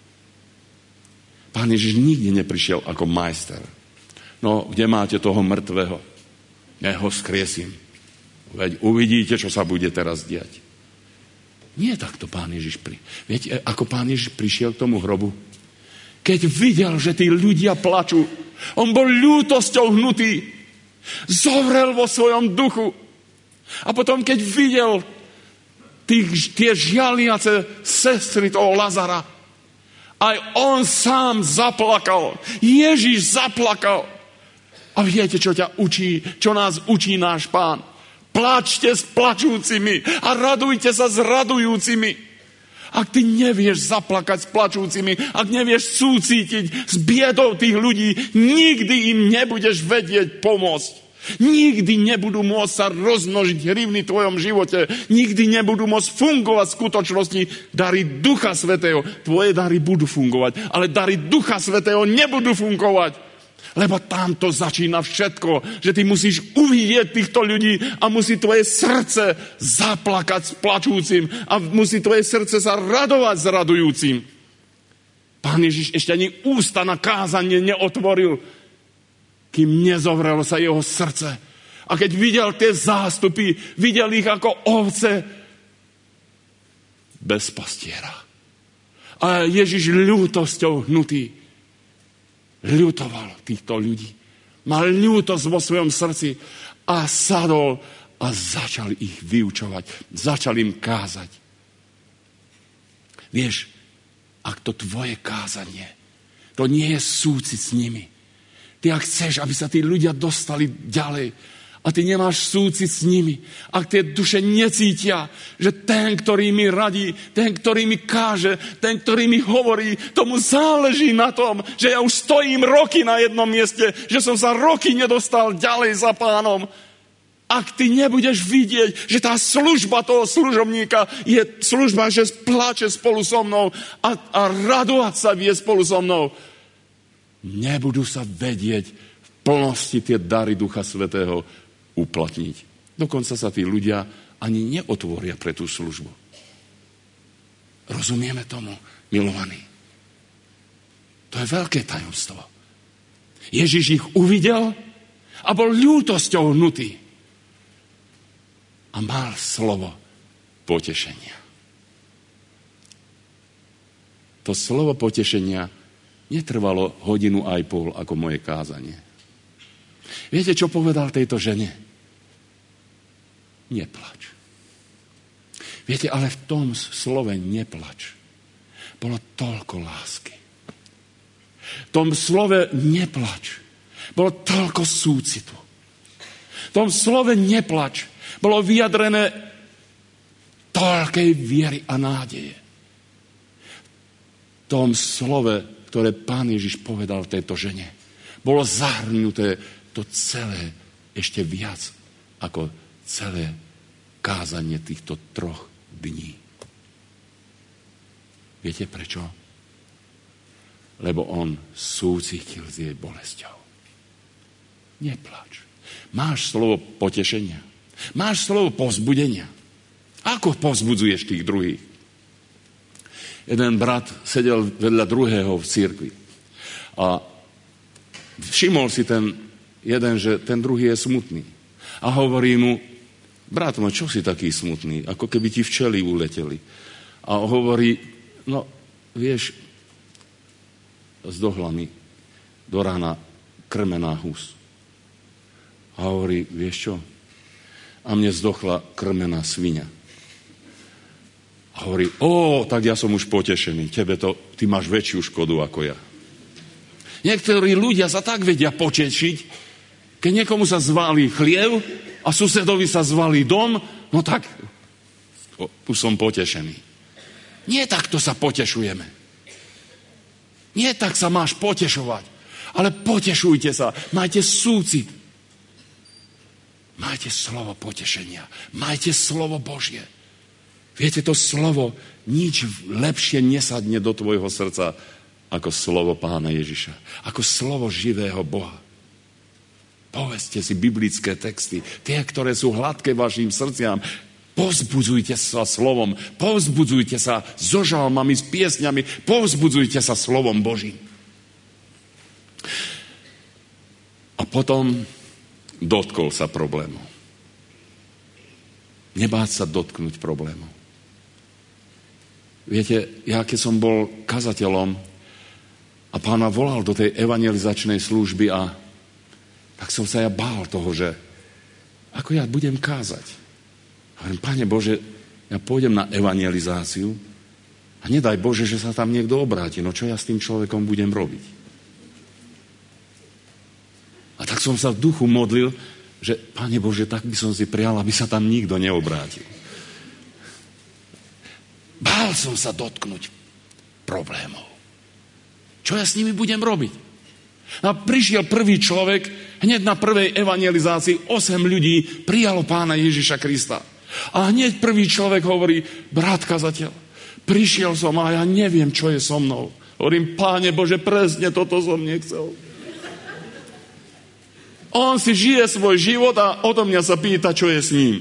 Pán Ježiš nikdy neprišiel ako majster. No, kde máte toho mŕtvého? Ja ho skriesím. Veď uvidíte, čo sa bude teraz diať. Nie takto Pán Ježiš pri... Viete, ako Pán Ježiš prišiel k tomu hrobu? Keď videl, že tí ľudia plačú, on bol ľútosťou hnutý. Zovrel vo svojom duchu. A potom, keď videl tých, tie žialiace sestry toho Lazara, aj on sám zaplakal. Ježiš zaplakal. A viete, čo ťa učí, čo nás učí náš Pán? Plačte s plačúcimi a radujte sa s radujúcimi. Ak ty nevieš zaplakať s plačúcimi, ak nevieš súcítiť s biedou tých ľudí, nikdy im nebudeš vedieť pomôcť. Nikdy nebudú môcť sa rozmnožiť hrivny v tvojom živote. Nikdy nebudú môcť fungovať v skutočnosti dary Ducha Svätého. Tvoje dary budú fungovať, ale dary Ducha Svätého nebudú fungovať. Lebo tam to začína všetko, že ty musíš uvidieť týchto ľudí a musí tvoje srdce zaplakať s plačúcim a musí tvoje srdce sa radovať s radujúcim. Pán Ježiš ešte ani ústa na kázanie neotvoril, kým nezovrelo sa jeho srdce. A keď videl tie zástupy, videl ich ako ovce bez pastiera. A Ježiš ľútosťou hnutý ľutoval týchto ľudí. Mal ľútosť vo svojom srdci a sadol a začal ich vyučovať. Začal im kázať. Vieš, ak to tvoje kázanie, to nie je súcit s nimi. Ty ak chceš, aby sa tí ľudia dostali ďalej, a ty nemáš súcit s nimi, ak tie duše necítia, že ten, ktorý mi radí, ten, ktorý mi káže, ten, ktorý mi hovorí, tomu záleží na tom, že ja už stojím roky na jednom mieste, že som sa roky nedostal ďalej za Pánom. Ak ty nebudeš vidieť, že tá služba toho služobníka je služba, že plače spolu so mnou a, a radovať sa vie spolu so mnou, nebudú sa vedieť v plnosti tie dary Ducha Svätého uplatniť. Dokonca sa tí ľudia ani neotvoria pre tú službu. Rozumieme tomu, milovaní? To je veľké tajomstvo. Ježiš ich uvidel a bol ľútosťou hnutý. A mal slovo potešenia. To slovo potešenia netrvalo hodinu aj pol ako moje kázanie. Viete, čo povedal tejto žene? Neplač. Viete, ale v tom slove neplač bolo toľko lásky. V tom slove neplač bolo toľko súcitu. V tom slove neplač bolo vyjadrené toľkej viery a nádeje. V tom slove, ktoré Pán Ježiš povedal tejto žene, bolo zahrnuté to celé ešte viac ako celé kázanie týchto troch dní. Viete prečo? Lebo on súcitil s jej bolesťou. Neplač. Máš slovo potešenia. Máš slovo povzbudenia. Ako povzbudzuješ tých druhých? Jeden brat sedel vedľa druhého v cirkvi a všimol si ten jeden, že ten druhý je smutný. A hovorí mu, brat môj, čo si taký smutný? Ako keby ti včely uleteli. A hovorí, no, vieš, zdohla mi do rána krmená hus. A hovorí, vieš čo? A mne zdochla krmená sviňa. A hovorí, ó, tak ja som už potešený. Tebe to, ty máš väčšiu škodu ako ja. Niektorí ľudia sa tak vedia potešiť, keď niekomu sa zvalí chliev a susedovi sa zvalí dom, no tak už som potešený. Nie takto sa potešujeme. Nie tak sa máš potešovať, ale potešujte sa, majte súcit. Majte slovo potešenia, majte slovo Božie. Viete, to slovo nič lepšie nesadne do tvojho srdca ako slovo Pána Ježiša, ako slovo živého Boha. Povedzte si biblické texty, tie, ktoré sú hladké vašim srdciam. Povzbudzujte sa slovom, povzbudzujte sa so žalmami, s piesňami, povzbudzujte sa slovom Božím. A potom dotkol sa problému. Nebáť sa dotknúť problému. Viete, ja keď som bol kazateľom a Pán ma volal do tej evangelizačnej služby a tak som sa ja bál toho, že ako ja budem kázať. Hovorím, Pane Bože, ja pôjdem na evangelizáciu a nedaj Bože, že sa tam niekto obráti. No čo ja s tým človekom budem robiť? A tak som sa v duchu modlil, že Pane Bože, tak by som si prial, aby sa tam nikto neobrátil. Bál som sa dotknúť problémov. Čo ja s nimi budem robiť? A prišiel prvý človek, hneď na prvej evangelizácii osem ľudí prijalo Pána Ježiša Krista. A hneď prvý človek hovorí, brat kazateľ, prišiel som a ja neviem, čo je so mnou. Hovorím, Páne Bože, presne toto som nechcel. On si žije svoj život a odo mňa sa pýta, čo je s ním.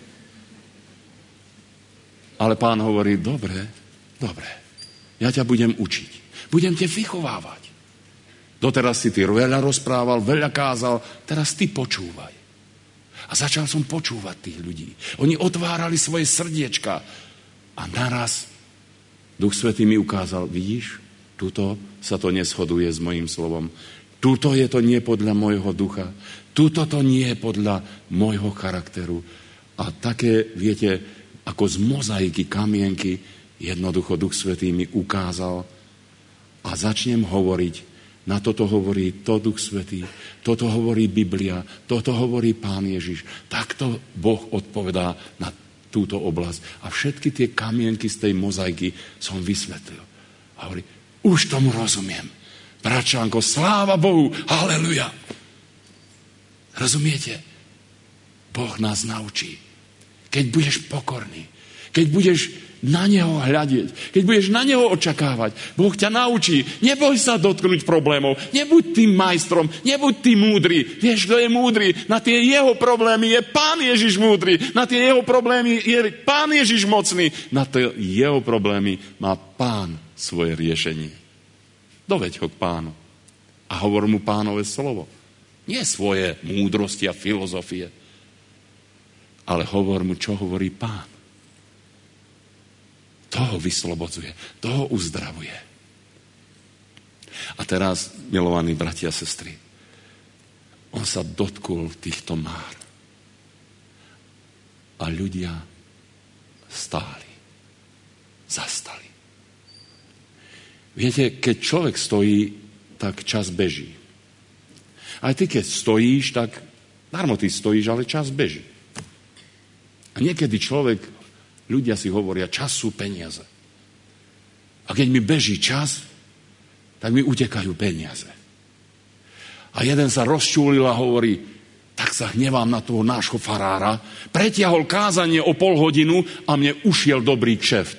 Ale Pán hovorí, dobre, dobre, ja ťa budem učiť. Budem ťa vychovávať. Doteraz si ty veľa rozprával, veľa kázal, teraz ty počúvaj. A začal som počúvať tých ľudí. Oni otvárali svoje srdiečka a naraz Duch Svätý mi ukázal, vidíš, tuto sa to neshoduje s mojím slovom. Tuto je to nie podľa môjho ducha. Tuto to nie je podľa môjho charakteru. A také, viete, ako z mozaiky, kamienky, jednoducho Duch Svätý mi ukázal a začnem hovoriť. Na toto hovorí to Duch Svätý, toto hovorí Biblia, toto hovorí Pán Ježiš. Takto Boh odpovedá na túto oblasť. A všetky tie kamienky z tej mozaiky som vysvetlil. A hovorí, už tomu rozumiem. Bračánko, sláva Bohu, haleluja. Rozumiete? Boh nás naučí. Keď budeš pokorný, keď budeš na Neho hľadieť, keď budeš na Neho očakávať, Boh ťa naučí. Neboj sa dotknúť problémov, nebuď tým majstrom, nebuď tým múdry. Vieš, kto je múdry? Na tie jeho problémy je Pán Ježiš múdry, na tie jeho problémy je Pán Ježiš mocný, na tie jeho problémy má Pán svoje riešenie. Doveď ho k Pánu a hovor mu Pánové slovo. Nie svoje múdrosti a filozofie, ale hovor mu, čo hovorí Pán. To ho vyslobodzuje, to ho uzdravuje. A teraz, milovaní bratia a sestry, on sa dotkol týchto már. A ľudia stáli, zastali. Viete, keď človek stojí, tak čas beží. Aj ty, keď stojíš, tak darmo ty stojíš, ale čas beží. A niekedy človek, ľudia si hovoria, čas sú peniaze. A keď mi beží čas, tak mi utekajú peniaze. A jeden sa rozčúlil a hovorí, tak sa hnevám na toho nášho farára, pretiahol kázanie o pol hodinu a mne ušiel dobrý kšeft.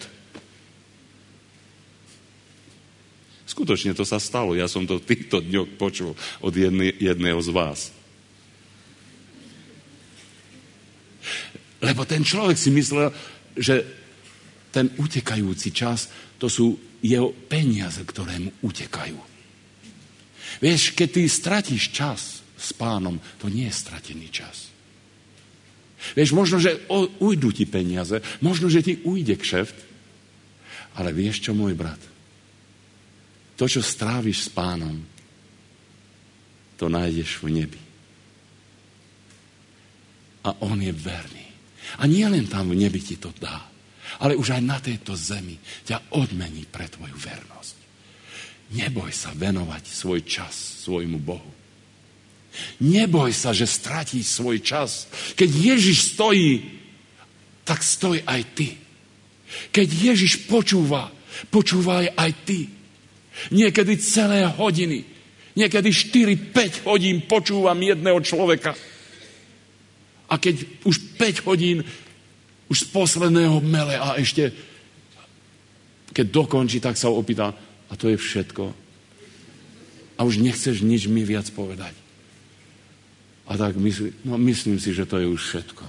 Skutočne to sa stalo, ja som to v týchto dňoch počul od jedne, jedného z vás. Lebo ten človek si myslel, že ten utekajúci čas, to sú jeho peniaze, ktoré mu utekajú. Vieš, keď ty stratíš čas s Pánom, to nie je stratený čas. Vieš, možno, že ujdu ti peniaze, možno, že ti ujde kšeft, ale vieš čo, môj brat? To, čo stráviš s Pánom, to nájdeš v nebi. A on je verný. A nie len tam v nebi ti to dá, ale už aj na tejto zemi ťa odmení pre tvoju vernosť. Neboj sa venovať svoj čas svojmu Bohu. Neboj sa, že stratíš svoj čas. Keď Ježiš stojí, tak stoj aj ty. Keď Ježiš počúva, počúvaj aj ty. Niekedy celé hodiny, niekedy štyri päť hodín počúvam jedného človeka. A keď už päť hodín, už z posledného mele a ešte, keď dokončí, tak sa opýta, a to je všetko. A už nechceš nič mi viac povedať. A tak myslí, no myslím si, že to je už všetko.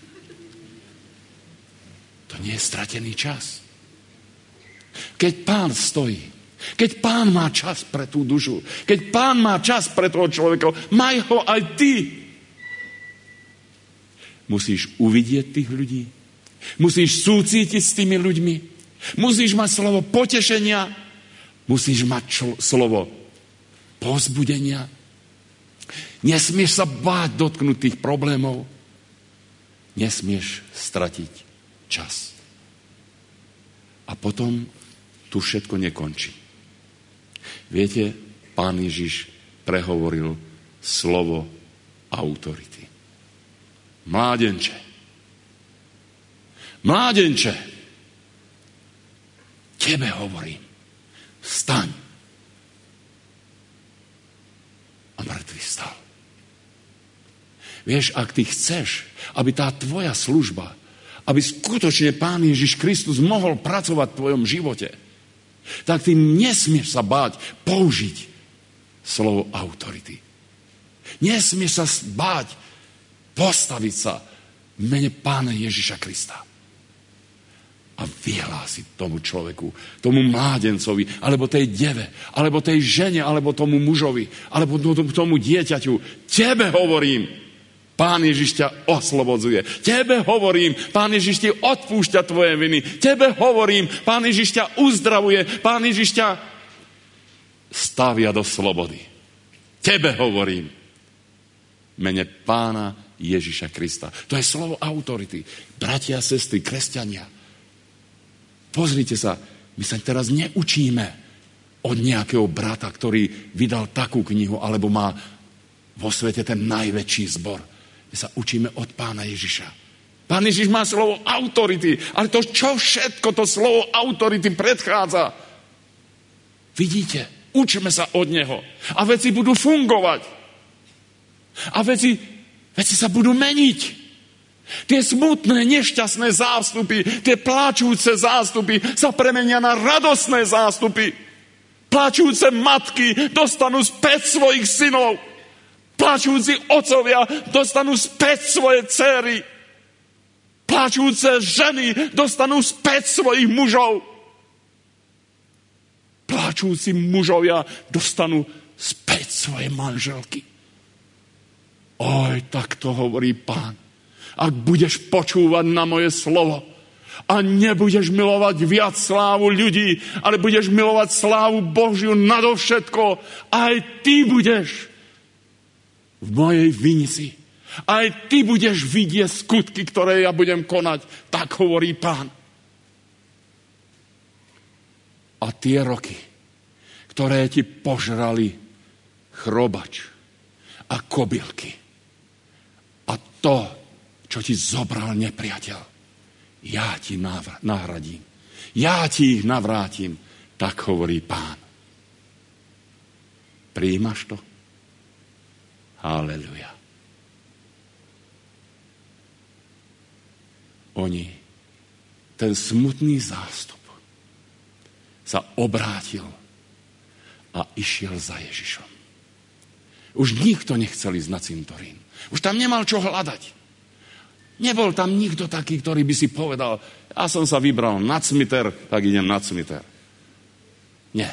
To nie je stratený čas. Keď Pán stojí, keď Pán má čas pre tú dušu, keď Pán má čas pre toho človeka, maj ho aj ty. Musíš uvidieť tých ľudí, musíš súcítiť s tými ľuďmi, musíš mať slovo potešenia, musíš mať člo- slovo povzbudenia. Nesmieš sa báť dotknúť tých problémov. Nesmieš stratiť čas. A potom tu všetko nekončí. Viete, Pán Ježiš prehovoril slovo autority. Mládenče, mládenče, tebe hovorím, vstaň. A mŕtvy stal. Vieš, ak ty chceš, aby tá tvoja služba, aby skutočne Pán Ježiš Kristus mohol pracovať v tvojom živote, tak ty nesmieš sa báť použiť slovo autority. Nesmieš sa báť postaviť sa v mene Pána Ježiša Krista a vyhlásiť tomu človeku, tomu mládencovi, alebo tej deve, alebo tej žene, alebo tomu mužovi, alebo tomu dieťaťu. Tebe hovorím, Pán Ježiš ťa oslobodzuje. Tebe hovorím, Pán Ježiš ti odpúšťa tvoje viny. Tebe hovorím, Pán Ježiš ťa uzdravuje. Pán Ježiš ťa stavia do slobody. Tebe hovorím, mene Pána Ježiša Krista. To je slovo autority. Bratia a sestry, kresťania, pozrite sa, my sa teraz neučíme od nejakého brata, ktorý vydal takú knihu, alebo má vo svete ten najväčší zbor. My sa učíme od Pána Ježiša. Pán Ježiš má slovo autority, ale to, čo všetko to slovo autority predchádza. Vidíte, učíme sa od neho. A veci budú fungovať. A veci, veci sa budú meniť. Tie smutné, nešťastné zástupy, tie pláčúce zástupy sa premenia na radosné zástupy. Pláčúce matky dostanú späť svojich synov. Pláčúci otcovia dostanú späť svoje dcery. Pláčúce ženy dostanú späť svojich mužov. Pláčúci mužovia dostanú späť svoje manželky. Oj, tak to hovorí Pán. Ak budeš počúvať na moje slovo a nebudeš milovať viac slávu ľudí, ale budeš milovať slávu Božiu nadovšetko, aj ty budeš v mojej vinici. Aj ty budeš vidieť skutky, ktoré ja budem konať. Tak hovorí Pán. A tie roky, ktoré ti požrali chrobač a kobylky a to, čo ti zobral nepriateľ, ja ti navr- nahradím. Ja ti ich navrátim. Tak hovorí Pán. Prijímaš to? Haleluja. oni, ten smutný zástup, sa obrátil a išiel za Ježišom. Už nikto nechcel ísť na cintorín. Už tam nemal čo hľadať. Nebol tam nikto taký, ktorý by si povedal, ja som sa vybral na cmiter, tak idem na cmiter. Nie.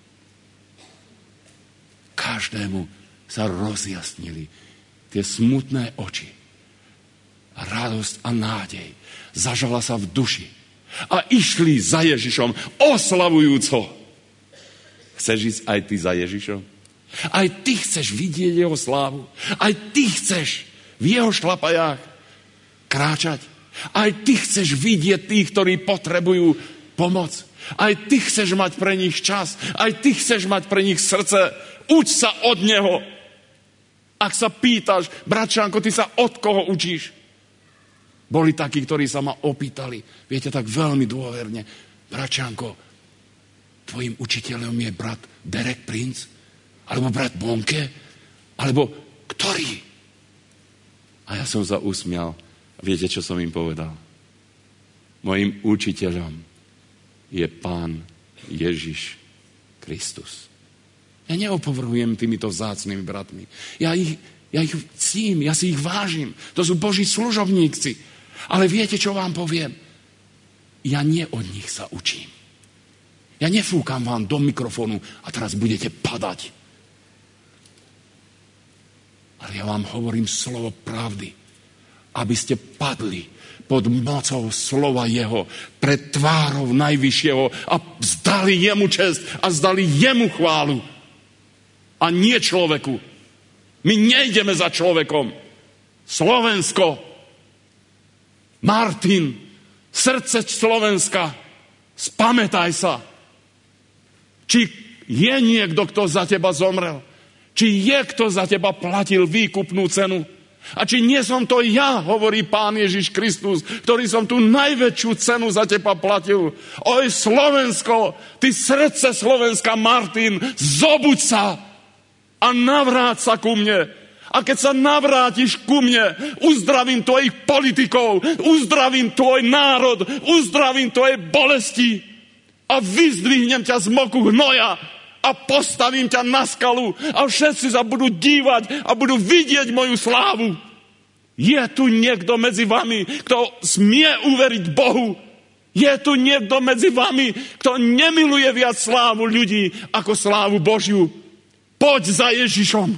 Každému sa rozjasnili tie smutné oči. Radosť a nádej zažala sa v duši. A išli za Ježišom oslavujúco. Chceš ísť aj ty za Ježišom? Aj ty chceš vidieť jeho slávu? Aj ty chceš v jeho šlapajách kráčať? Aj ty chceš vidieť tých, ktorí potrebujú pomoc? Aj ty chceš mať pre nich čas? Aj ty chceš mať pre nich srdce? Uč sa od neho. Ak sa pýtaš, bratčanko, ty sa od koho učíš? Boli takí, ktorí sa ma opýtali, viete, tak veľmi dôverne, bratčanko, tvojim učiteľom je brat Derek Prince? Alebo brat Bonke? Alebo ktorý? A ja som sa usmial. Viete, čo som im povedal? Mojím učiteľom je Pán Ježiš Kristus. Ja neopovrhujem týmito vzácnymi bratmi. Ja ich, ja ich ctím, ja si ich vážim. To sú Boží služobníci. Ale viete, čo vám poviem? Ja nie od nich sa učím. Ja nefúkam vám do mikrofónu a teraz budete padať. Ale ja vám hovorím slovo pravdy, aby ste padli pod mocou slova jeho, pred tvárou najvyššieho a vzdali jemu čest a vzdali jemu chválu. A nie človeku. My nejdeme za človekom. Slovensko, Martin, srdce Slovenska, spamätaj sa. Či je niekto, kto za teba zomrel? Či je kto za teba platil výkupnú cenu? A či nie som to ja, hovorí Pán Ježiš Kristus, ktorý som tú najväčšiu cenu za teba platil. Oj, Slovensko, ty srdce Slovenska, Martin, zobuď sa a navráť sa ku mne. A keď sa navrátiš ku mne, uzdravím tvojich politikov, uzdravím tvoj národ, uzdravím tvoje bolesti a vyzdvihnem ťa z moku hnoja a postavím ťa na skalu a všetci sa budú dívať a budú vidieť moju slávu. Je tu niekto medzi vami, kto smie uveriť Bohu? Je tu niekto medzi vami, kto nemiluje viac slávu ľudí ako slávu Božiu? Poď za Ježišom.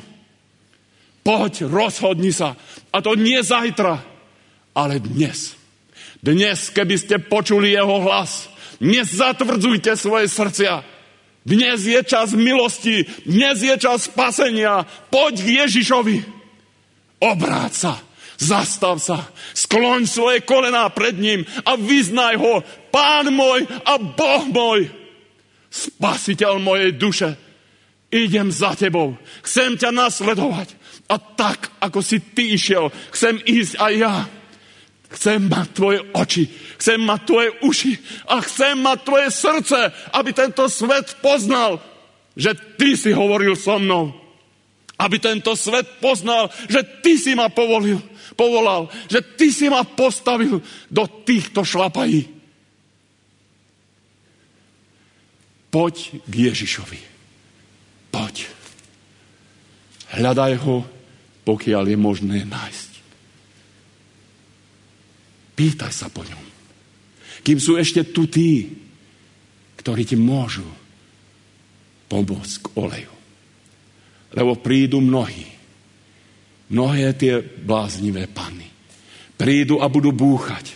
Poď, rozhodni sa. A to nie zajtra, ale dnes. Dnes, keby ste počuli jeho hlas, nezatvrdzujte svoje srdcia. Dnes je čas milosti, dnes je čas spasenia. Poď k Ježišovi. Obráť sa, zastav sa, skloň svoje kolená pred ním a vyznaj ho, Pán môj a Boh môj, Spasiteľ mojej duše. Idem za tebou, chcem ťa nasledovať. A tak, ako si ty išiel, chcem ísť aj ja. Chcem mať tvoje oči, chcem mať tvoje uši a chcem mať tvoje srdce, aby tento svet poznal, že ty si hovoril so mnou. Aby tento svet poznal, že ty si ma povolil, povolal, že ty si ma postavil do týchto šlapají. Poď k Ježišovi. Poď. Hľadaj ho, pokiaľ je možné nájsť. Pýtaj sa po ňom. Kým sú ešte tu tí, ktorí ti môžu pomôcť k oleju. Lebo prídu mnohí. Mnohé tie bláznivé panny. Prídu a budú búchať.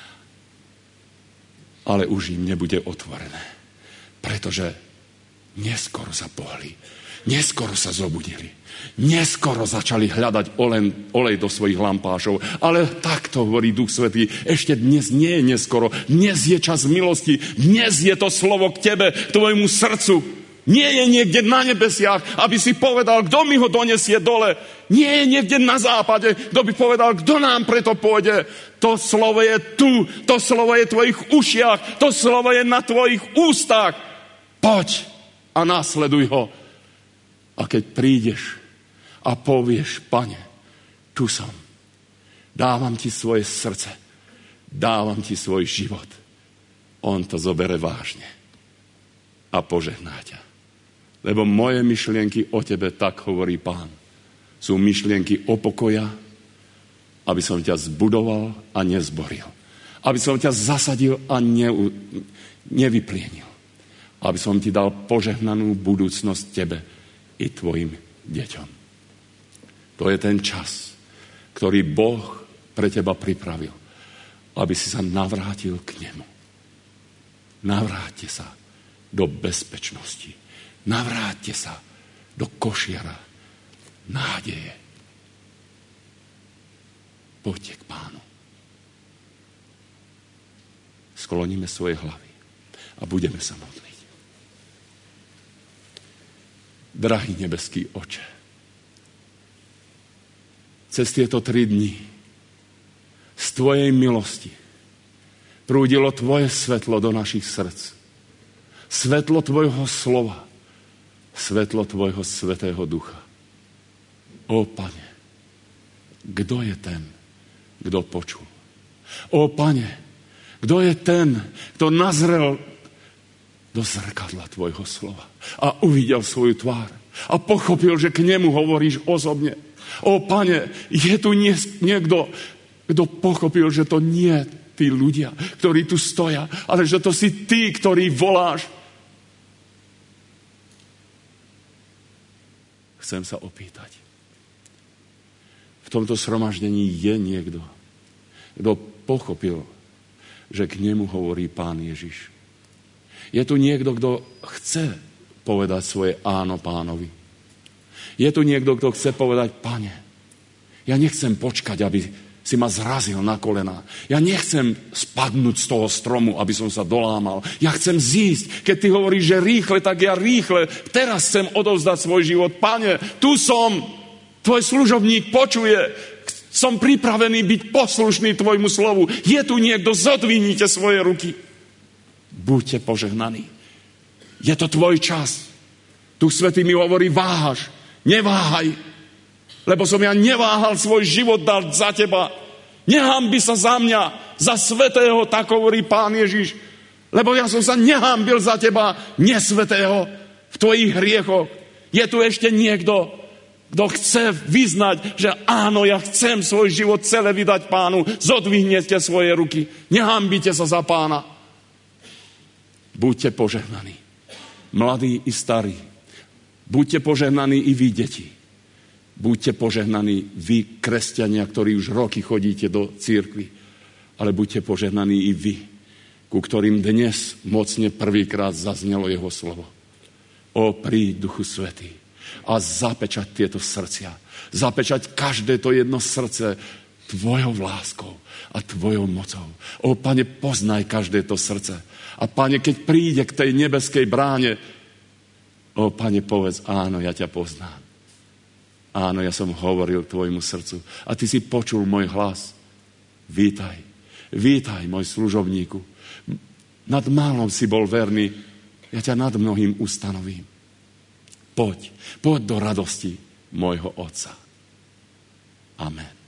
Ale už im nebude otvorené. Pretože neskoro sa pohli. Neskoro sa zobudili. Neskoro začali hľadať olej, olej do svojich lampášov. Ale takto hovorí Duch Svätý. Ešte dnes nie je neskoro. Dnes je čas milosti. Dnes je to slovo k tebe, k tvojmu srdcu. Nie je niekde na nebesiach, aby si povedal, kto mi ho donesie dole. Nie je niekde na západe, kto by povedal, kto nám preto pôjde. To slovo je tu. To slovo je v tvojich ušiach. To slovo je na tvojich ústach. Poď a nasleduj ho. A keď prídeš a povieš, Pane, tu som, dávam ti svoje srdce, dávam ti svoj život. On to zobere vážne a požehná ťa. Lebo moje myšlienky o tebe, tak hovorí Pán, sú myšlienky o pokoja, aby som ťa zbudoval a nezboril. Aby som ťa zasadil a ne, nevyplienil. Aby som ti dal požehnanú budúcnosť tebe i tvojim deťom. To je ten čas, ktorý Boh pre teba pripravil, aby si sa navrátil k nemu. Navráťte sa do bezpečnosti. Navráťte sa do košiara nádeje. Poďte k Pánu. Skloníme svoje hlavy a budeme sa modliť. Drahý nebeský Oče, cez tieto tri dni z tvojej milosti prúdilo tvoje svetlo do našich srdc. Svetlo tvojho slova, svetlo tvojho svätého ducha. Ó Pane, kto je ten, kto počul? Ó Pane, kto je ten, kto nazrel do zrkadla tvojho slova a uvidel svoju tvár a pochopil, že k nemu hovoríš osobne. Ó Pane, je tu niekto, kto pochopil, že to nie tí ľudia, ktorí tu stoja, ale že to si ty, ktorý voláš. Chcem sa opýtať. V tomto shromaždení je niekto, kto pochopil, že k nemu hovorí Pán Ježiš. Je tu niekto, kto chce povedať svoje áno Pánovi. Je tu niekto, kto chce povedať: Pane, ja nechcem počkať, aby si ma zrazil na kolená. Ja nechcem spadnúť z toho stromu, aby som sa dolámal. Ja chcem zísť. Keď ty hovoríš, že rýchle, tak ja rýchle. Teraz chcem odovzdať svoj život. Pane, tu som. Tvoj služobník počuje. Som pripravený byť poslušný tvojmu slovu. Je tu niekto, zodvihnite svoje ruky. Buďte požehnaní. Je to tvoj čas. Duch Svätý mi hovorí: váhaš, neváhaj. Lebo som ja neváhal svoj život dať za teba. Nehanbi sa za mňa, za svätého, tak hovorí Pán Ježiš. Lebo ja som sa nehanbil za teba, nesvätého, v tvojich hriechoch. Je tu ešte niekto, kto chce vyznať, že áno, ja chcem svoj život celé vydať Pánu. Zodvihnete svoje ruky. Nehanbite sa za Pána. Buďte požehnaní. Mladí i starí. Buďte požehnaní i vy, deti. Buďte požehnaní vy, kresťania, ktorí už roky chodíte do cirkvi. Ale buďte požehnaní i vy, ku ktorým dnes mocne prvýkrát zaznelo jeho slovo. O, príď, Duchu Svätý, a zapečať tieto srdcia. Zapečať každé to jedno srdce tvojou láskou a tvojou mocou. O, Pane, poznaj každé to srdce. A Pane, keď príde k tej nebeskej bráne, o, Pane, povedz: áno, ja ťa poznám. Áno, ja som hovoril tvojmu srdcu a ty si počul môj hlas. Vítaj, vítaj, môj služobníku. Nad málom si bol verný, ja ťa nad mnohým ustanovím. Poď, poď do radosti môjho Otca. Amen.